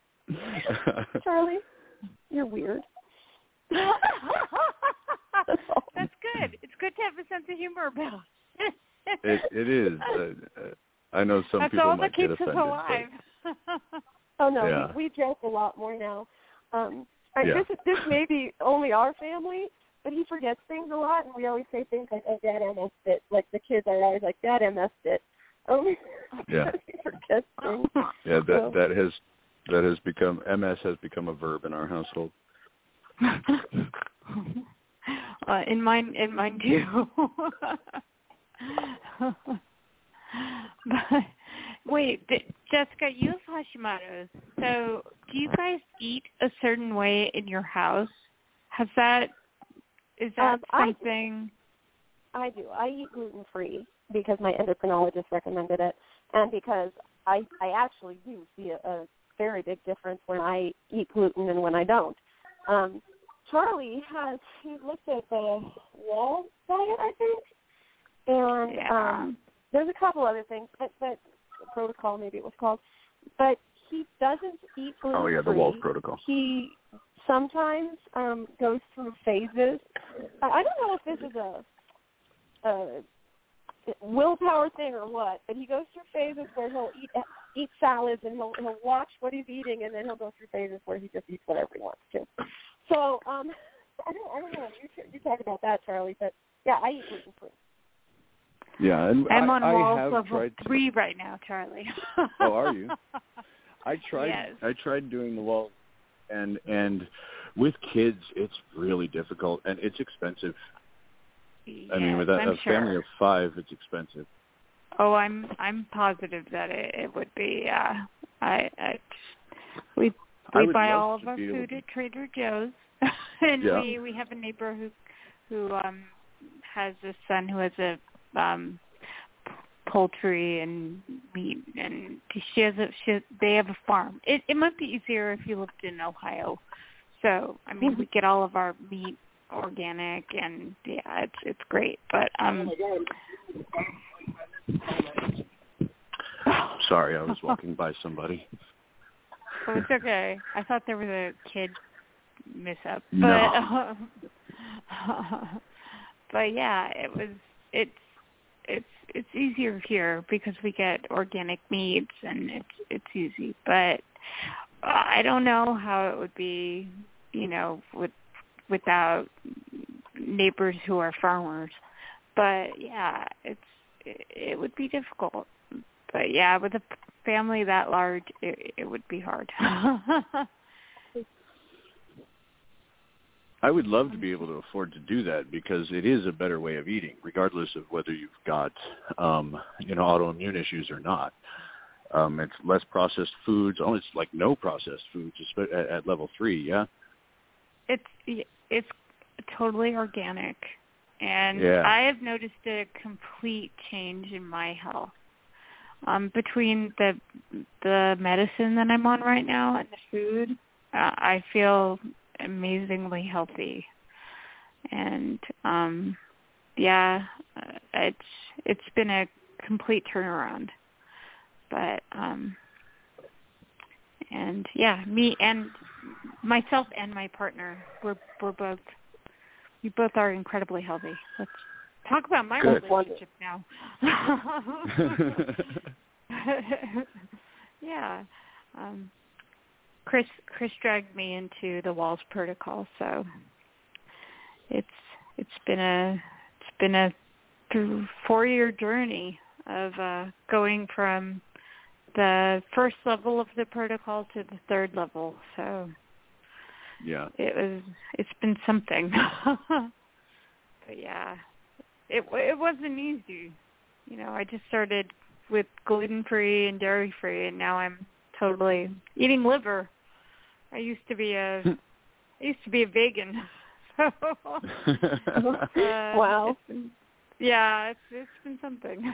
Charlie, you're weird. That's good. It's good to have a sense of humor about. it, it is. Uh, uh, I know some That's people all might that keeps get offended. us alive. Oh no, Yeah. we, we joke a lot more now. Um, I, Yeah. This this may be only our family, but he forgets things a lot, and we always say things like, "Oh, Dad, I messed it." Like the kids are always like, "Dad, I messed it." Um, Yeah. he forgets things. Yeah, that So- that has that has become M S has become a verb in our household. uh, in mine, in mine too. but Wait, th- Jessica, you have Hashimoto's. So do you guys eat a certain way in your house? Has that, is that um, something? I do. I do. I eat gluten-free because my endocrinologist recommended it, and because I, I actually do see a, a very big difference when I eat gluten and when I don't. Um, Charlie has, he looked at the wall diet, I think, and yeah. um, there's a couple other things, but, but protocol maybe it was called, but he doesn't eat gluten-free. Oh, yeah, the Walls Protocol. He sometimes um, goes through phases. I don't know if this is a, a willpower thing or what, but he goes through phases where he'll eat eat salads and he'll he'll watch what he's eating, and then he'll go through phases where he just eats whatever he wants to. So um, I don't I don't know. You you talk about that, Charlie, but yeah, I eat gluten free. Yeah, and I'm I, on I Walls have level tried to, three right now, Charlie. Oh, are you? I tried. Yes. I tried doing the Walls, and and with kids, it's really difficult and it's expensive. Yes, I mean, with a, I'm a sure. family of five, it's expensive. Oh, I'm I'm positive that it, it would be. Yeah, I, I we I we would buy love all of to our be able food to- at Trader Joe's, and Yeah. we we have a neighbor who who um has a son who has a um poultry and meat, and she has a she they have a farm. It it might be easier if you lived in Ohio. So I mean, we get all of our meat organic, and yeah, it's it's great. But um. Sorry, I was walking by somebody. Oh, it's okay. I thought there was a kid mishap, but No. uh, but yeah, it was. It's it's it's easier here because we get organic meats and it's it's easy. But I don't know how it would be, you know, with without neighbors who are farmers. But yeah, it's it, it would be difficult. But yeah, with a family that large, it, it would be hard. I would love to be able to afford to do that because it is a better way of eating, regardless of whether you've got, um, you know, autoimmune issues or not. Um, it's less processed foods. Oh, it's like no processed foods at, at level three. Yeah. It's it's totally organic, and Yeah. I have noticed a complete change in my health. Um, between the the medicine that I'm on right now and the food, uh, I feel amazingly healthy, and um, yeah, uh, it's it's been a complete turnaround. But um, and yeah, me and myself and my partner, we're we're both we both are incredibly healthy. Let's talk about my Good. relationship now. Yeah. Um, Chris Chris dragged me into the Walls Protocol, so it's it's been a it's been a th- four year journey of uh, going from the first level of the protocol to the third level. So Yeah. it was it's been something. But yeah, it it wasn't easy. You know, I just started with gluten-free and dairy-free, and now I'm totally eating liver. I used to be a I used to be a vegan. So, uh, Wow. It's been, yeah, it's it's been something.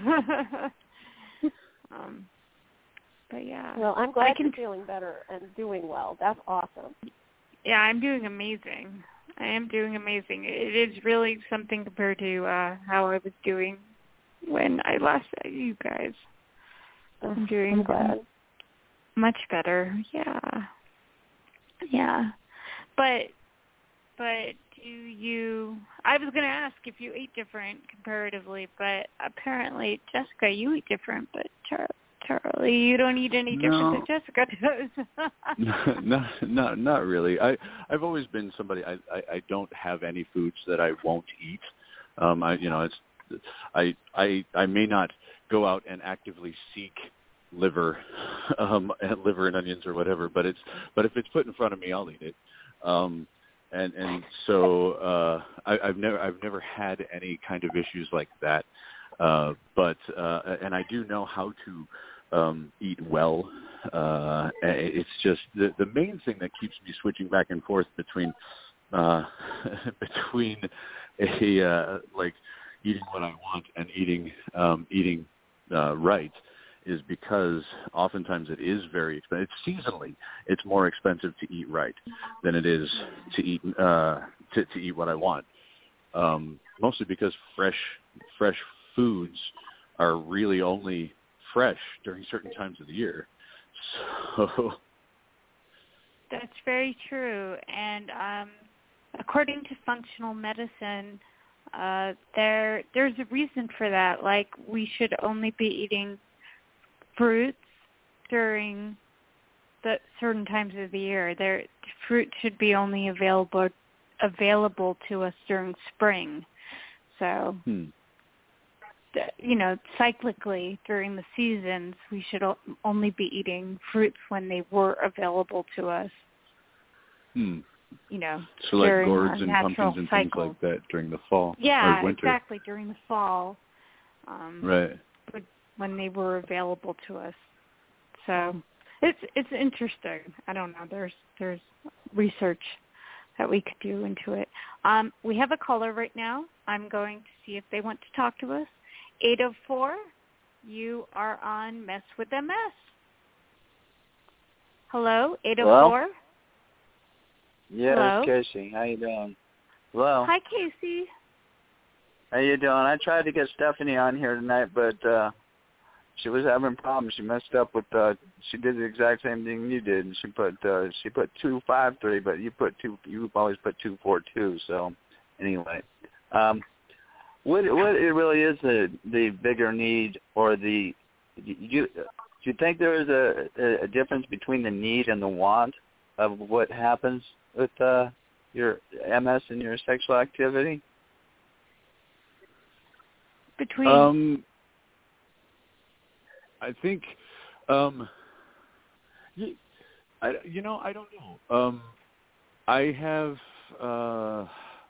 um, but yeah. Well, I'm glad I can, you're feeling better and doing well. That's awesome. Yeah, I'm doing amazing. I am doing amazing. It is really something compared to uh, how I was doing when I last saw you guys. I'm doing I'm glad. much better. Yeah. Yeah. But but do you I was going to ask if you eat different comparatively, but apparently Jessica, you eat different, but Char- Charlie, you don't eat any different No. than Jessica does. no, no, not really. I, I've always been somebody. I, I, I don't have any foods that I won't eat. Um, I, you know, it's, I, I, I may not go out and actively seek liver, um, and liver and onions or whatever, but it's, but if it's put in front of me, I'll eat it. Um, and and so uh, I, I've never, I've never had any kind of issues like that. Uh, but uh, and I do know how to um, eat well. Uh, it's just the the main thing that keeps me switching back and forth between uh, between a uh, like eating what I want and eating um, eating uh, right is because oftentimes it is very expensive. It's seasonally, it's more expensive to eat right than it is to eat uh, to, to eat what I want. Um, mostly because fresh fresh foods are really only fresh during certain times of the year. So that's very true. And um, according to functional medicine, uh, there there's a reason for that. Like we should only be eating fruits during the certain times of the year. There, fruit should be only available available to us during spring. So, hmm. the, you know, cyclically during the seasons, we should o- only be eating fruits when they were available to us. Hmm. You know, so like during gourds our and natural pumpkins and cycle. things like that during the fall Yeah, or winter. exactly, during the fall. Um, right. When they were available to us. So it's it's interesting. I don't know. There's there's research that we could do into it. Um, we have a caller right now. I'm going to see if they want to talk to us. eight oh four, you are on Mess with M S. Hello, eight oh four? Hello? Yeah, Hello? it's Casey. How you doing? Hello. Hi, Casey. How you doing? I tried to get Stephanie on here tonight, but uh, she was having problems. She messed up with. Uh, she did the exact same thing you did, and she put uh, she put two five three, but you put two. You've always put two four two. So anyway, um, what what it really is the the bigger need or the you do you think there is a, a difference between the need and the want of what happens with uh, your M S and your sexual activity? Between. Um, I think, um, you, I, you know, I don't know. Um, I have, uh,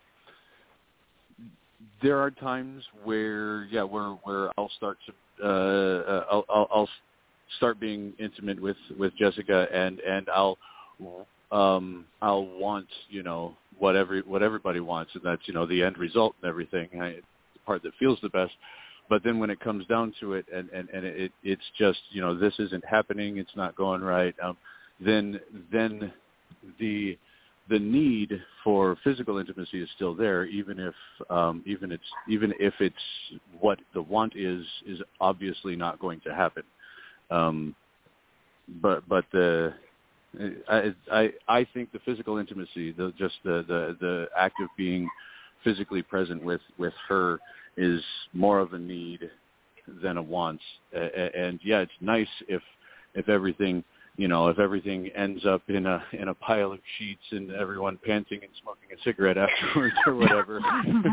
there are times where, yeah, where, where I'll start to, uh, I'll, I'll, I'll start being intimate with, with Jessica and, and I'll, um, I'll want, you know, what every, what everybody wants, and that's, you know, the end result and everything, I, the part that feels the best. But then when it comes down to it, and, and, and it, it's just, you know, this isn't happening, it's not going right, um, then then the the need for physical intimacy is still there, even if um, even it's even if it's what the want is is obviously not going to happen. Um, but but the I, I I think the physical intimacy, the just the, the, the act of being physically present with, with her is more of a need than a want. Uh, and yeah, it's nice if if everything, you know, if everything ends up in a in a pile of sheets and everyone panting and smoking a cigarette afterwards or whatever.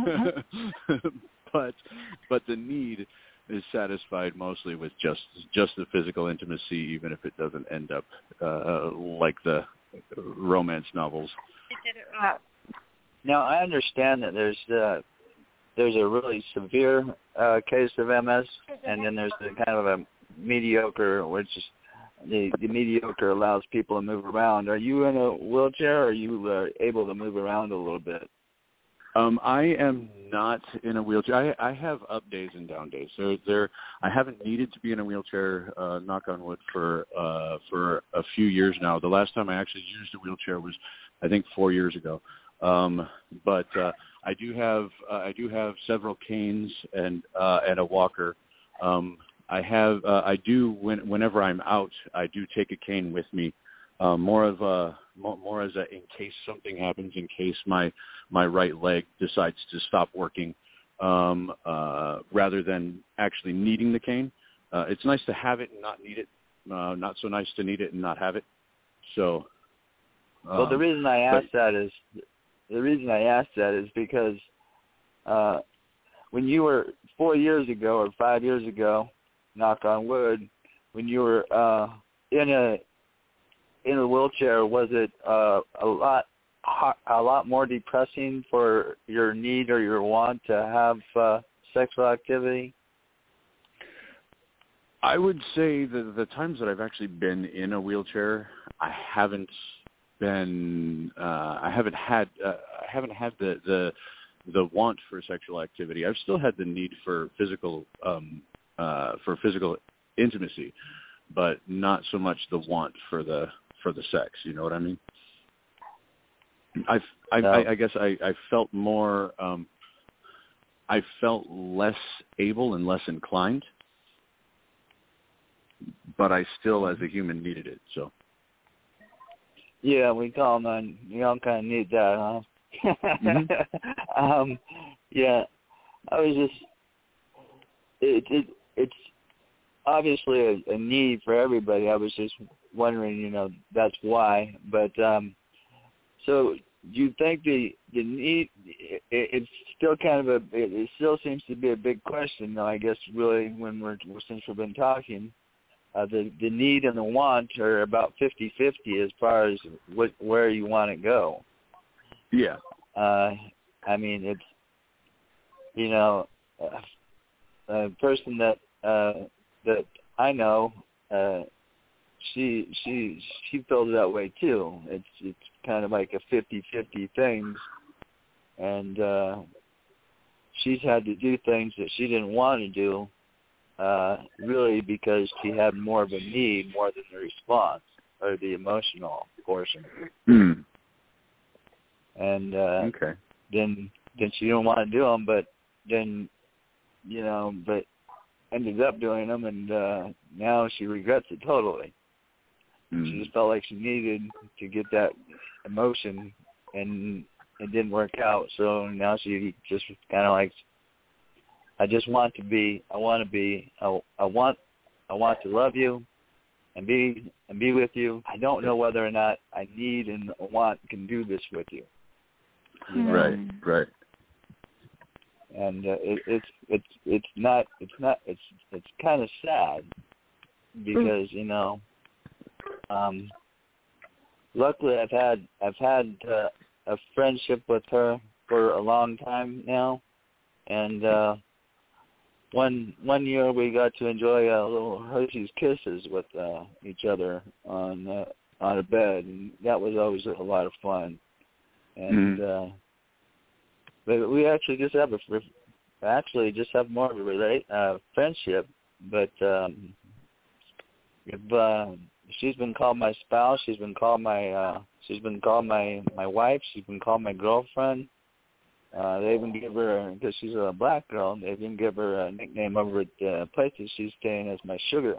but but the need is satisfied mostly with just just the physical intimacy, even if it doesn't end up uh, like the romance novels. Now I understand that there's uh, there's a really severe uh, case of M S, and then there's the kind of a mediocre, which is the, the mediocre allows people to move around. Are you in a wheelchair, or are you uh, able to move around a little bit? Um, I am not in a wheelchair. I, I have up days and down days. So there, I haven't needed to be in a wheelchair, uh, knock on wood, for uh, for a few years now. The last time I actually used a wheelchair was, I think, four years ago. Um, but uh, I do have uh, I do have several canes and uh, and a walker. Um, I have uh, I do when, whenever I'm out, I do take a cane with me, uh, more of a more, more as a in case something happens, in case my my right leg decides to stop working, um, uh, rather than actually needing the cane. Uh, it's nice to have it and not need it. Uh, not so nice to need it and not have it. So. Um, well, the reason I asked but, that is. The reason I asked that is because uh, when you were four years ago or five years ago, knock on wood, when you were uh, in a in a wheelchair, was it uh, a lot a lot more depressing for your need or your want to have uh, sexual activity? I would say that the times that I've actually been in a wheelchair, I haven't been, uh, I haven't had, uh, I haven't had the, the, the want for sexual activity. I've still had the need for physical, um, uh, for physical intimacy, but not so much the want for the, for the sex. You know what I mean? I've, I, no. I, I guess I, I felt more, um, I felt less able and less inclined, but I still, as a human, needed it. So. Yeah, we all man, we all kind of need that, huh? mm-hmm. um, yeah, I was just, it, it it's obviously a, a need for everybody. I was just wondering, you know, that's why. But um, so do you think the the need? It, it's still kind of a. It, it still seems to be a big question, though. I guess really when we're since we've been talking. Uh, the the need and the want are about fifty-fifty as far as what, where you want to go. Yeah. Uh, I mean, it's, you know, uh, a person that uh, that I know, uh, she she she feels that way too. It's it's kind of like a fifty-fifty thing, and uh, she's had to do things that she didn't want to do. Uh, really because she had more of a need more than the response or the emotional portion. Mm. And uh, okay. then then she didn't want to do them, but then, you know, but ended up doing them, and uh, now she regrets it totally. Mm. She just felt like she needed to get that emotion, and it didn't work out, so now she just kind of like, I just want to be. I want to be. I, I want. I want to love you, and be and be with you. I don't know whether or not I need and want can do this with you. you know? Right. Right. And uh, it, it's it's it's not it's not it's it's kind of sad because you know. Um, luckily, I've had I've had uh, a friendship with her for a long time now, and. Uh, One one year we got to enjoy a little Hershey's Kisses with uh, each other on uh, on a bed, and that was always a lot of fun. And mm-hmm. uh, but we actually just have a actually just have more of a relate uh, friendship. But um, if, uh, she's been called my spouse, she's been called my uh, she's been called my my wife, she's been called my girlfriend. Uh, they even give her, because she's a black girl, they even give her a nickname over at the uh, places she's staying as my sugar.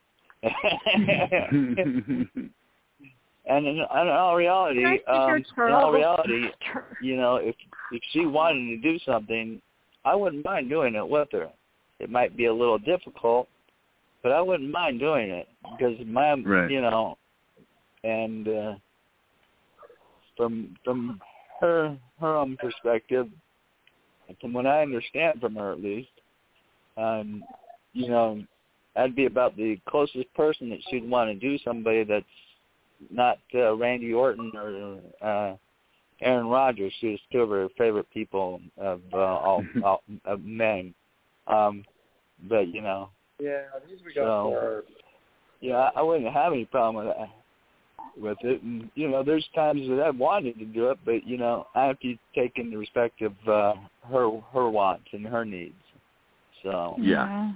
and in, in all reality, um, in all reality, you know, if if she wanted to do something, I wouldn't mind doing it with her. It might be a little difficult, but I wouldn't mind doing it because my, right. you know, and uh, from from. Her, her own perspective, from what I understand from her at least, um, you know, I'd be about the closest person that she'd want to do somebody that's not uh, Randy Orton or uh, Aaron Rodgers. She was two of her favorite people of uh, all, all of men. Um, but you know, yeah, these we got so, for. Yeah, I wouldn't have any problem with that. with it, and you know, there's times that I've wanted to do it, but you know, I have to take into respect of uh, her her wants and her needs. So yeah.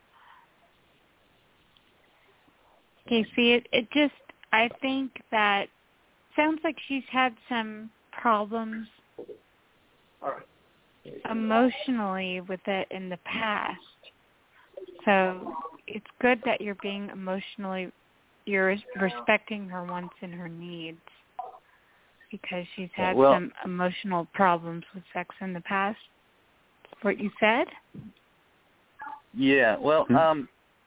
Okay, see, it it just I think that sounds like she's had some problems emotionally with it in the past. So it's good that you're being emotionally. You're respecting her wants and her needs because she's had well, some emotional problems with sex in the past. What you said? Yeah. Well, um,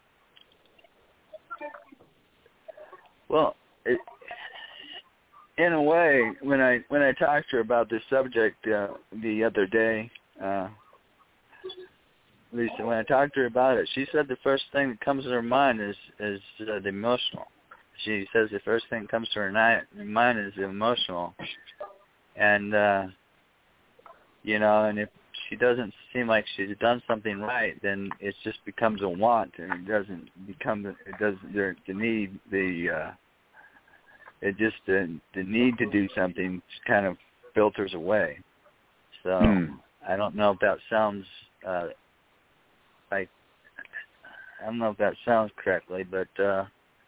well, it, in a way, when I when I talked to her about this subject uh, the other day, uh, Lisa, when I talked to her about it, she said the first thing that comes to her mind is is uh, the emotional. She says the first thing that comes to her ni- mind is the emotional, and uh, you know, and if she doesn't seem like she's done something right, then it just becomes a want, and it doesn't become it doesn't the, the need the uh, it just the, the need to do something kind of filters away. So mm. I don't know if that sounds uh, like I don't know if that sounds correctly, but uh,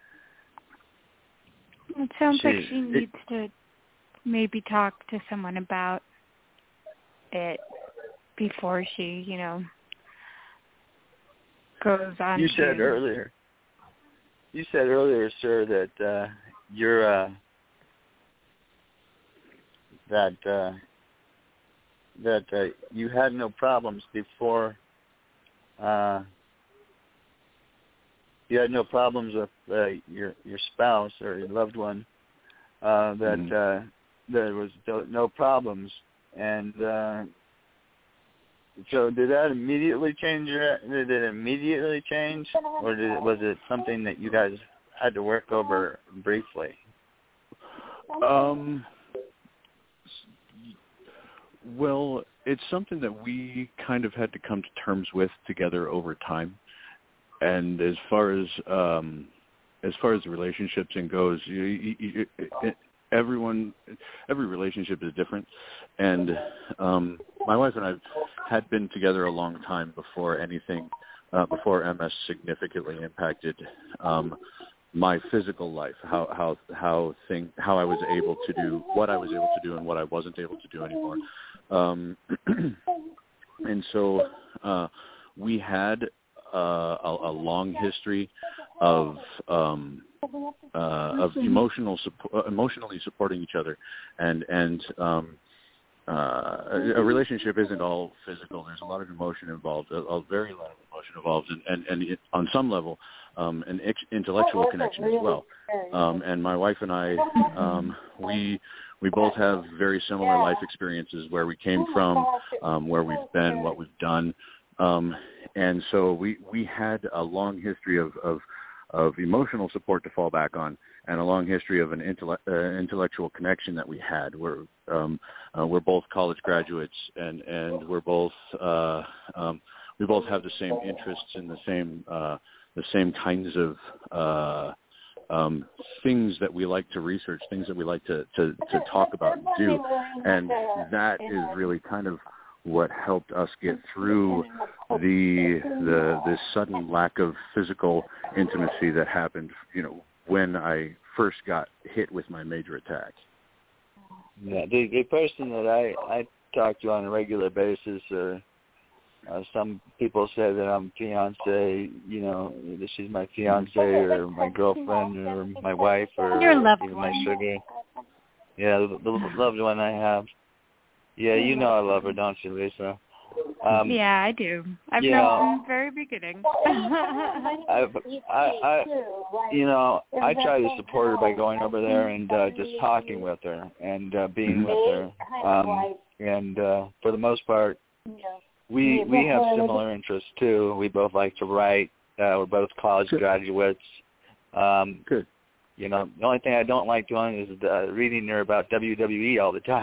it sounds she, like she needs it, to maybe talk to someone about it before she, you know, goes on. You to... said earlier. You said earlier, sir, that uh, you're uh, that uh, that uh, you had no problems before. Uh, you had no problems with uh, your your spouse or your loved one. Uh, that mm. uh, there was no problems, and uh, so did that immediately change? Your, did it immediately change, or did it, was it something that you guys had to work over briefly? Um. Well, it's something that we kind of had to come to terms with together over time. And as far as um, as far as the relationships and goes, you, you, you, it, everyone, every relationship is different. And um, my wife and I had been together a long time before anything, uh, before M S significantly impacted um, my physical life, how how how thing how I was able to do what I was able to do and what I wasn't able to do anymore. Um, and so uh, we had uh, a, a long history of um, uh, of emotional support, emotionally supporting each other, and and um, uh, a, a relationship isn't all physical. There's a lot of emotion involved, a, a very lot of emotion involved, and and, and it, on some level, um, an ex- intellectual connection as well. Um, and my wife and I, um, we we both have very similar life experiences, where we came from, um, where we've been, what we've done, um, and so we we had a long history of of of emotional support to fall back on, and a long history of an intellect, uh, intellectual connection that we had. We're um, uh, we're both college graduates, and and we're both uh, um, we both have the same interests and the same uh, the same kinds of uh, um, things that we like to research, things that we like to, to, to talk about and do, and that is really kind of what helped us get through the the this sudden lack of physical intimacy that happened, you know, when I first got hit with my major attack. Yeah, the, the person that I, I talk to on a regular basis, uh, uh, some people say that I'm fiance, you know, that she's my fiance or my girlfriend or my wife or Your loved even one. my sugar. Yeah, the, the loved one I have. Yeah, you know I love her, don't you, Lisa? Um, yeah, I do. I've yeah. known from the very beginning. I, I, I, you know, I try to support her by going over there and uh, just talking with her and uh, being with her. Um, and uh, for the most part, we we have similar interests too. We both like to write. Uh, we're both college graduates. Um, Good. You know, the only thing I don't like doing is uh, reading her about W W E all the time.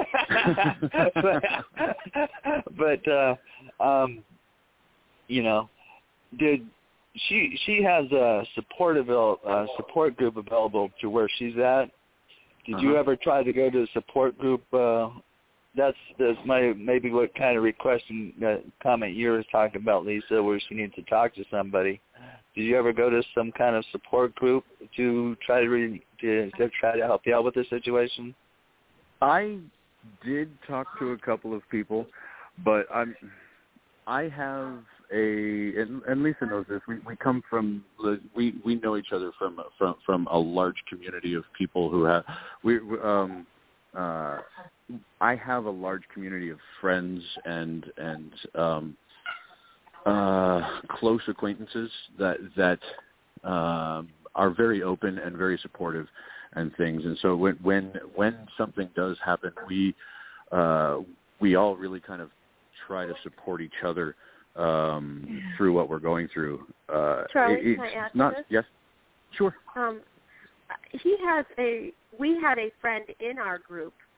but, but uh, um, you know, did she she has a supportive uh, support group available to where she's at? Did uh-huh. you ever try to go to a support group? Uh, that's that's my maybe what kind of request and uh, comment you were talking about, Lisa, where she needs to talk to somebody. Did you ever go to some kind of support group to try to, re, to, to try to help you out with the situation? I did talk to a couple of people, but I'm I have a and, and Lisa knows this. We we come from we we know each other from from from a large community of people who have we um uh I have a large community of friends and and um. Uh, close acquaintances that that um, are very open and very supportive and things. And so when when when something does happen, we uh, we all really kind of try to support each other um, yeah. through what we're going through. Uh, Charlie, it, can I add not, to this? Yes, sure. Um, he has a. We had a friend in our group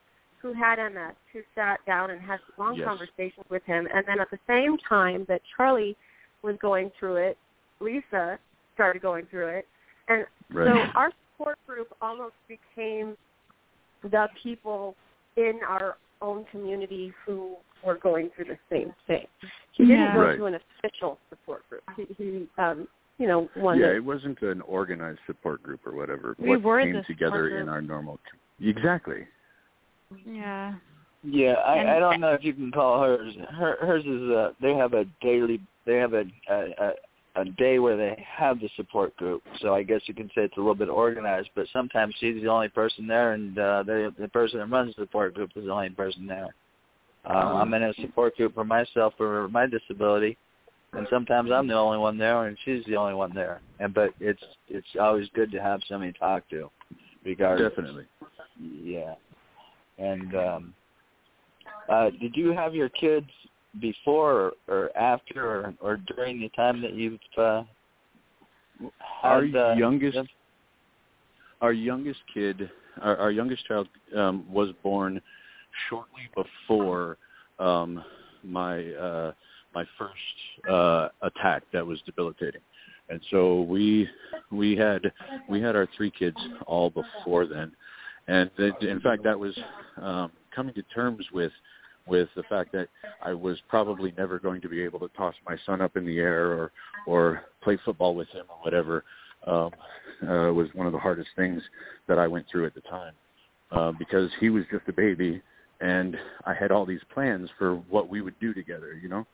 who had M S, who sat down and had long Yes. conversations with him. And then at the same time that Charlie was going through it, Lisa started going through it. And Right. so our support group almost became the people in our own community who were going through the same thing. He didn't Yeah. go Right. to an official support group. He, he um, you know, one Yeah, that, it wasn't an organized support group or whatever. We what were came the together support in group. our normal. Exactly. Yeah. Yeah, I, And- I don't know if you can call hers. Her, hers is uh they have a daily, they have a, a a a day where they have the support group. So I guess you can say it's a little bit organized. But sometimes she's the only person there, and uh, the the person that runs the support group is the only person there. Uh, I'm in a support group for myself for my disability, and sometimes I'm the only one there, and she's the only one there. And but it's it's always good to have somebody to talk to, regardless. Definitely. Yeah. And um, uh, did you have your kids before or, or after or, or during the time that you've uh, Our had, uh, youngest, them? our youngest kid, our, our youngest child um, was born shortly before um, my uh, my first uh, attack that was debilitating, and so we we had we had our three kids all before then, and th- in fact that was um, coming to terms with with the fact that I was probably never going to be able to toss my son up in the air or or play football with him or whatever um, uh, was one of the hardest things that I went through at the time uh, because he was just a baby. And I had all these plans for what we would do together, you know?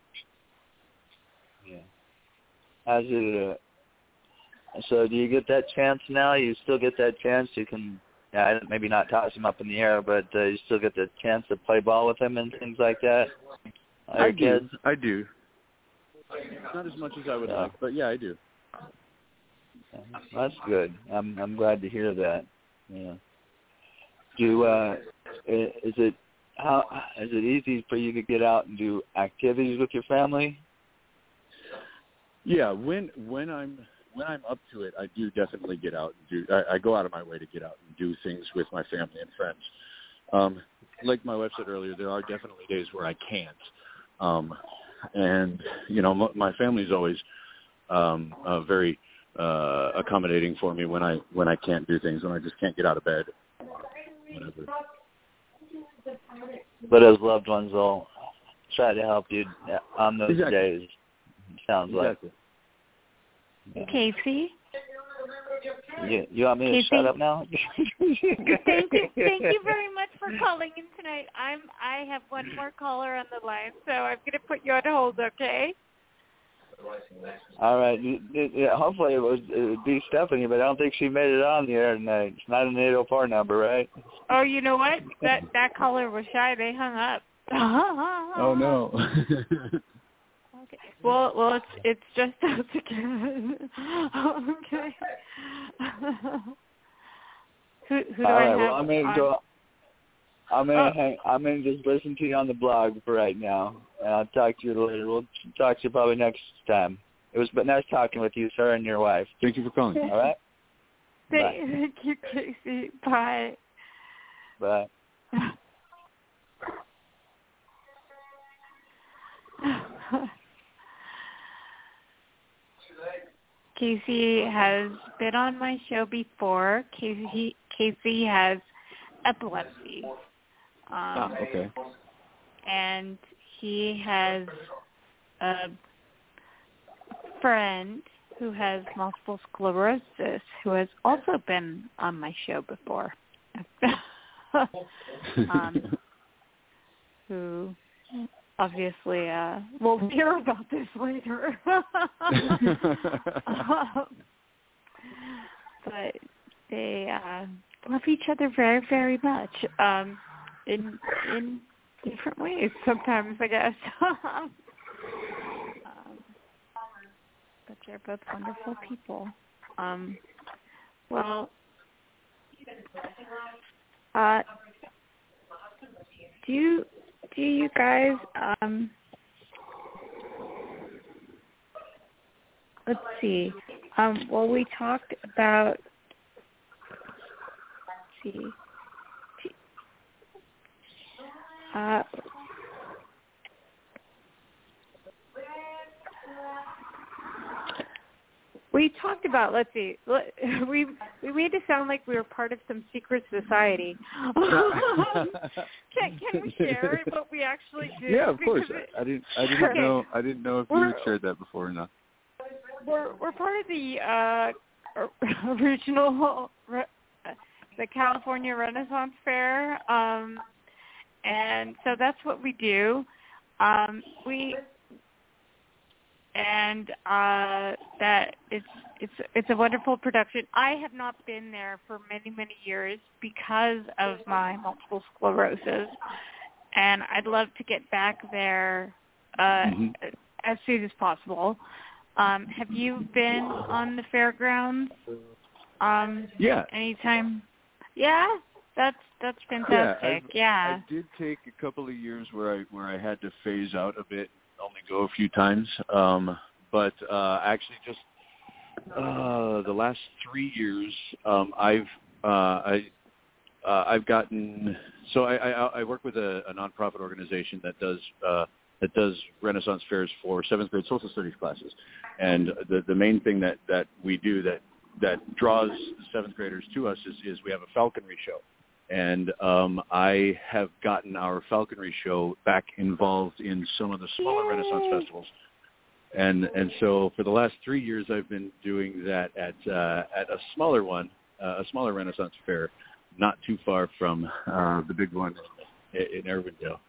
Yeah. How's it, uh, so do you get that chance now? You still get that chance? You can, yeah, maybe not toss him up in the air, but uh, you still get the chance to play ball with him and things like that? Uh, I do. kids? I do. Not as much as I would Yeah. like, but yeah, I do. That's good. I'm I'm glad to hear that. Yeah. Do uh, is it how is it easy for you to get out and do activities with your family? Yeah, when when I'm when I'm up to it, I do definitely get out and do. I, I go out of my way to get out and do things with my family and friends. Um, like my wife said earlier, there are definitely days where I can't, um, and you know, m- my family's always um, uh, very uh, accommodating for me when I when I can't do things, when I just can't get out of bed. Whatever. But as loved ones, will try to help you on those Exactly. days. It sounds Exactly. like. Casey? You, you want me to Casey? shut up now? Thank you, thank you very much for calling in tonight. I'm I have one more caller on the line, so I'm going to put you on hold, okay? All right. You- you- yeah, hopefully it, was, it would be Stephanie, but I don't think she made it on the air tonight. It's not an eight oh four number, right? Oh, you know what? That that caller was shy. They hung up. Oh no. Okay. Well, well, it's it's just us again. Okay. who who do All I right. have? Well, I'm gonna on? go. I'm gonna Oh. hang, I'm gonna just listen to you on the blog for right now, and I'll talk to you later. We'll talk to you probably next time. It was but nice talking with you, sir, and your wife. Thank you for calling. All right. Thank, thank you, Casey. Bye. Bye. Casey has been on my show before. Casey Casey has epilepsy. Um, Ah, okay. and he has a friend who has multiple sclerosis who has also been on my show before. um, who obviously uh, we'll hear about this later. um, but they uh, love each other very, very much um, in in different ways sometimes, I guess. um, but they're both wonderful people. Um, well, uh, do you do you guys um, let's see. Um, well, we talked about. Let's see. Uh, we talked about, let's see, we we made it sound like we were part of some secret society. can, can we share what we actually do? Yeah, of course. It, I didn't. I didn't okay. know. I didn't know if you had shared that before or not. We're we're part of the uh, original, the California Renaissance Fair, um, and so that's what we do. Um, we. And uh, that it's it's it's a wonderful production. I have not been there for many many years because of my multiple sclerosis, and I'd love to get back there uh, mm-hmm. as soon as possible. Um, have you been on the fairgrounds? Um, yeah. Anytime? Yeah, that's that's fantastic. Yeah, yeah. I did take a couple of years where I where I had to phase out a bit. Only go a few times, um, but uh, actually just uh, the last three years, um, I've uh, I uh, I've gotten so I, I, I work with a, a nonprofit organization that does uh, that does Renaissance fairs for seventh grade social studies classes, and the the main thing that, that we do that that draws seventh graders to us is, is we have a falconry show. And um, I have gotten our falconry show back involved in some of the smaller Yay. Renaissance festivals, and and so for the last three years I've been doing that at uh, at a smaller one, uh, a smaller Renaissance fair, not too far from uh, the big one in, in Irwindale.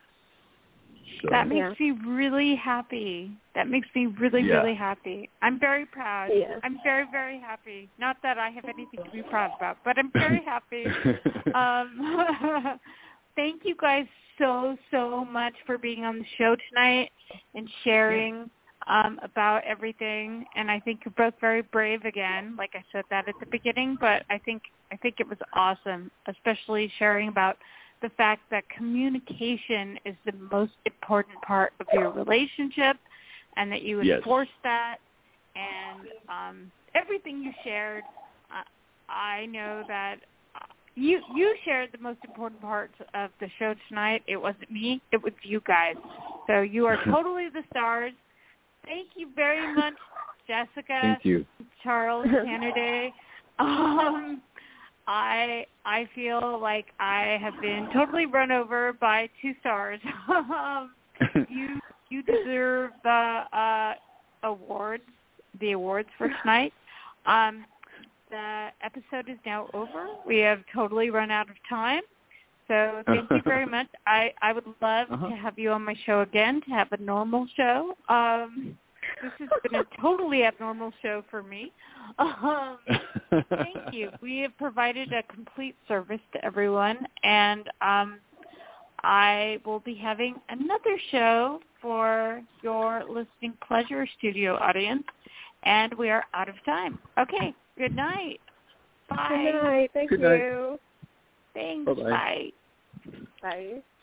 So, that makes yeah. me really happy. That makes me really, yeah. really happy. I'm very proud. Yeah. I'm very, very happy. Not that I have anything to be proud about, but I'm very happy. um, thank you guys so, so much for being on the show tonight and sharing um, about everything. And I think you're both very brave again. Like I said that at the beginning, but I think I think it was awesome, especially sharing about the fact that communication is the most important part of your relationship and that you enforce yes. that. And um, everything you shared, uh, I know that you you shared the most important parts of the show tonight. It wasn't me. It was you guys. So you are totally the stars. Thank you very much, Jessica. Thank you. Charles Kennedy. Um, I I feel like I have been totally run over by two stars. um, you you deserve the uh, awards, the awards for tonight. Um, the episode is now over. We have totally run out of time. So thank you very much. I, I would love uh-huh. to have you on my show again, to have a normal show. Um, this has been a totally abnormal show for me. Um, thank you. We have provided a complete service to everyone, and um, I will be having another show for your listening pleasure studio audience, and we are out of time. Okay, good night. Bye. Good night. Thank good you. Night. Thanks. Bye-bye. Bye. Bye.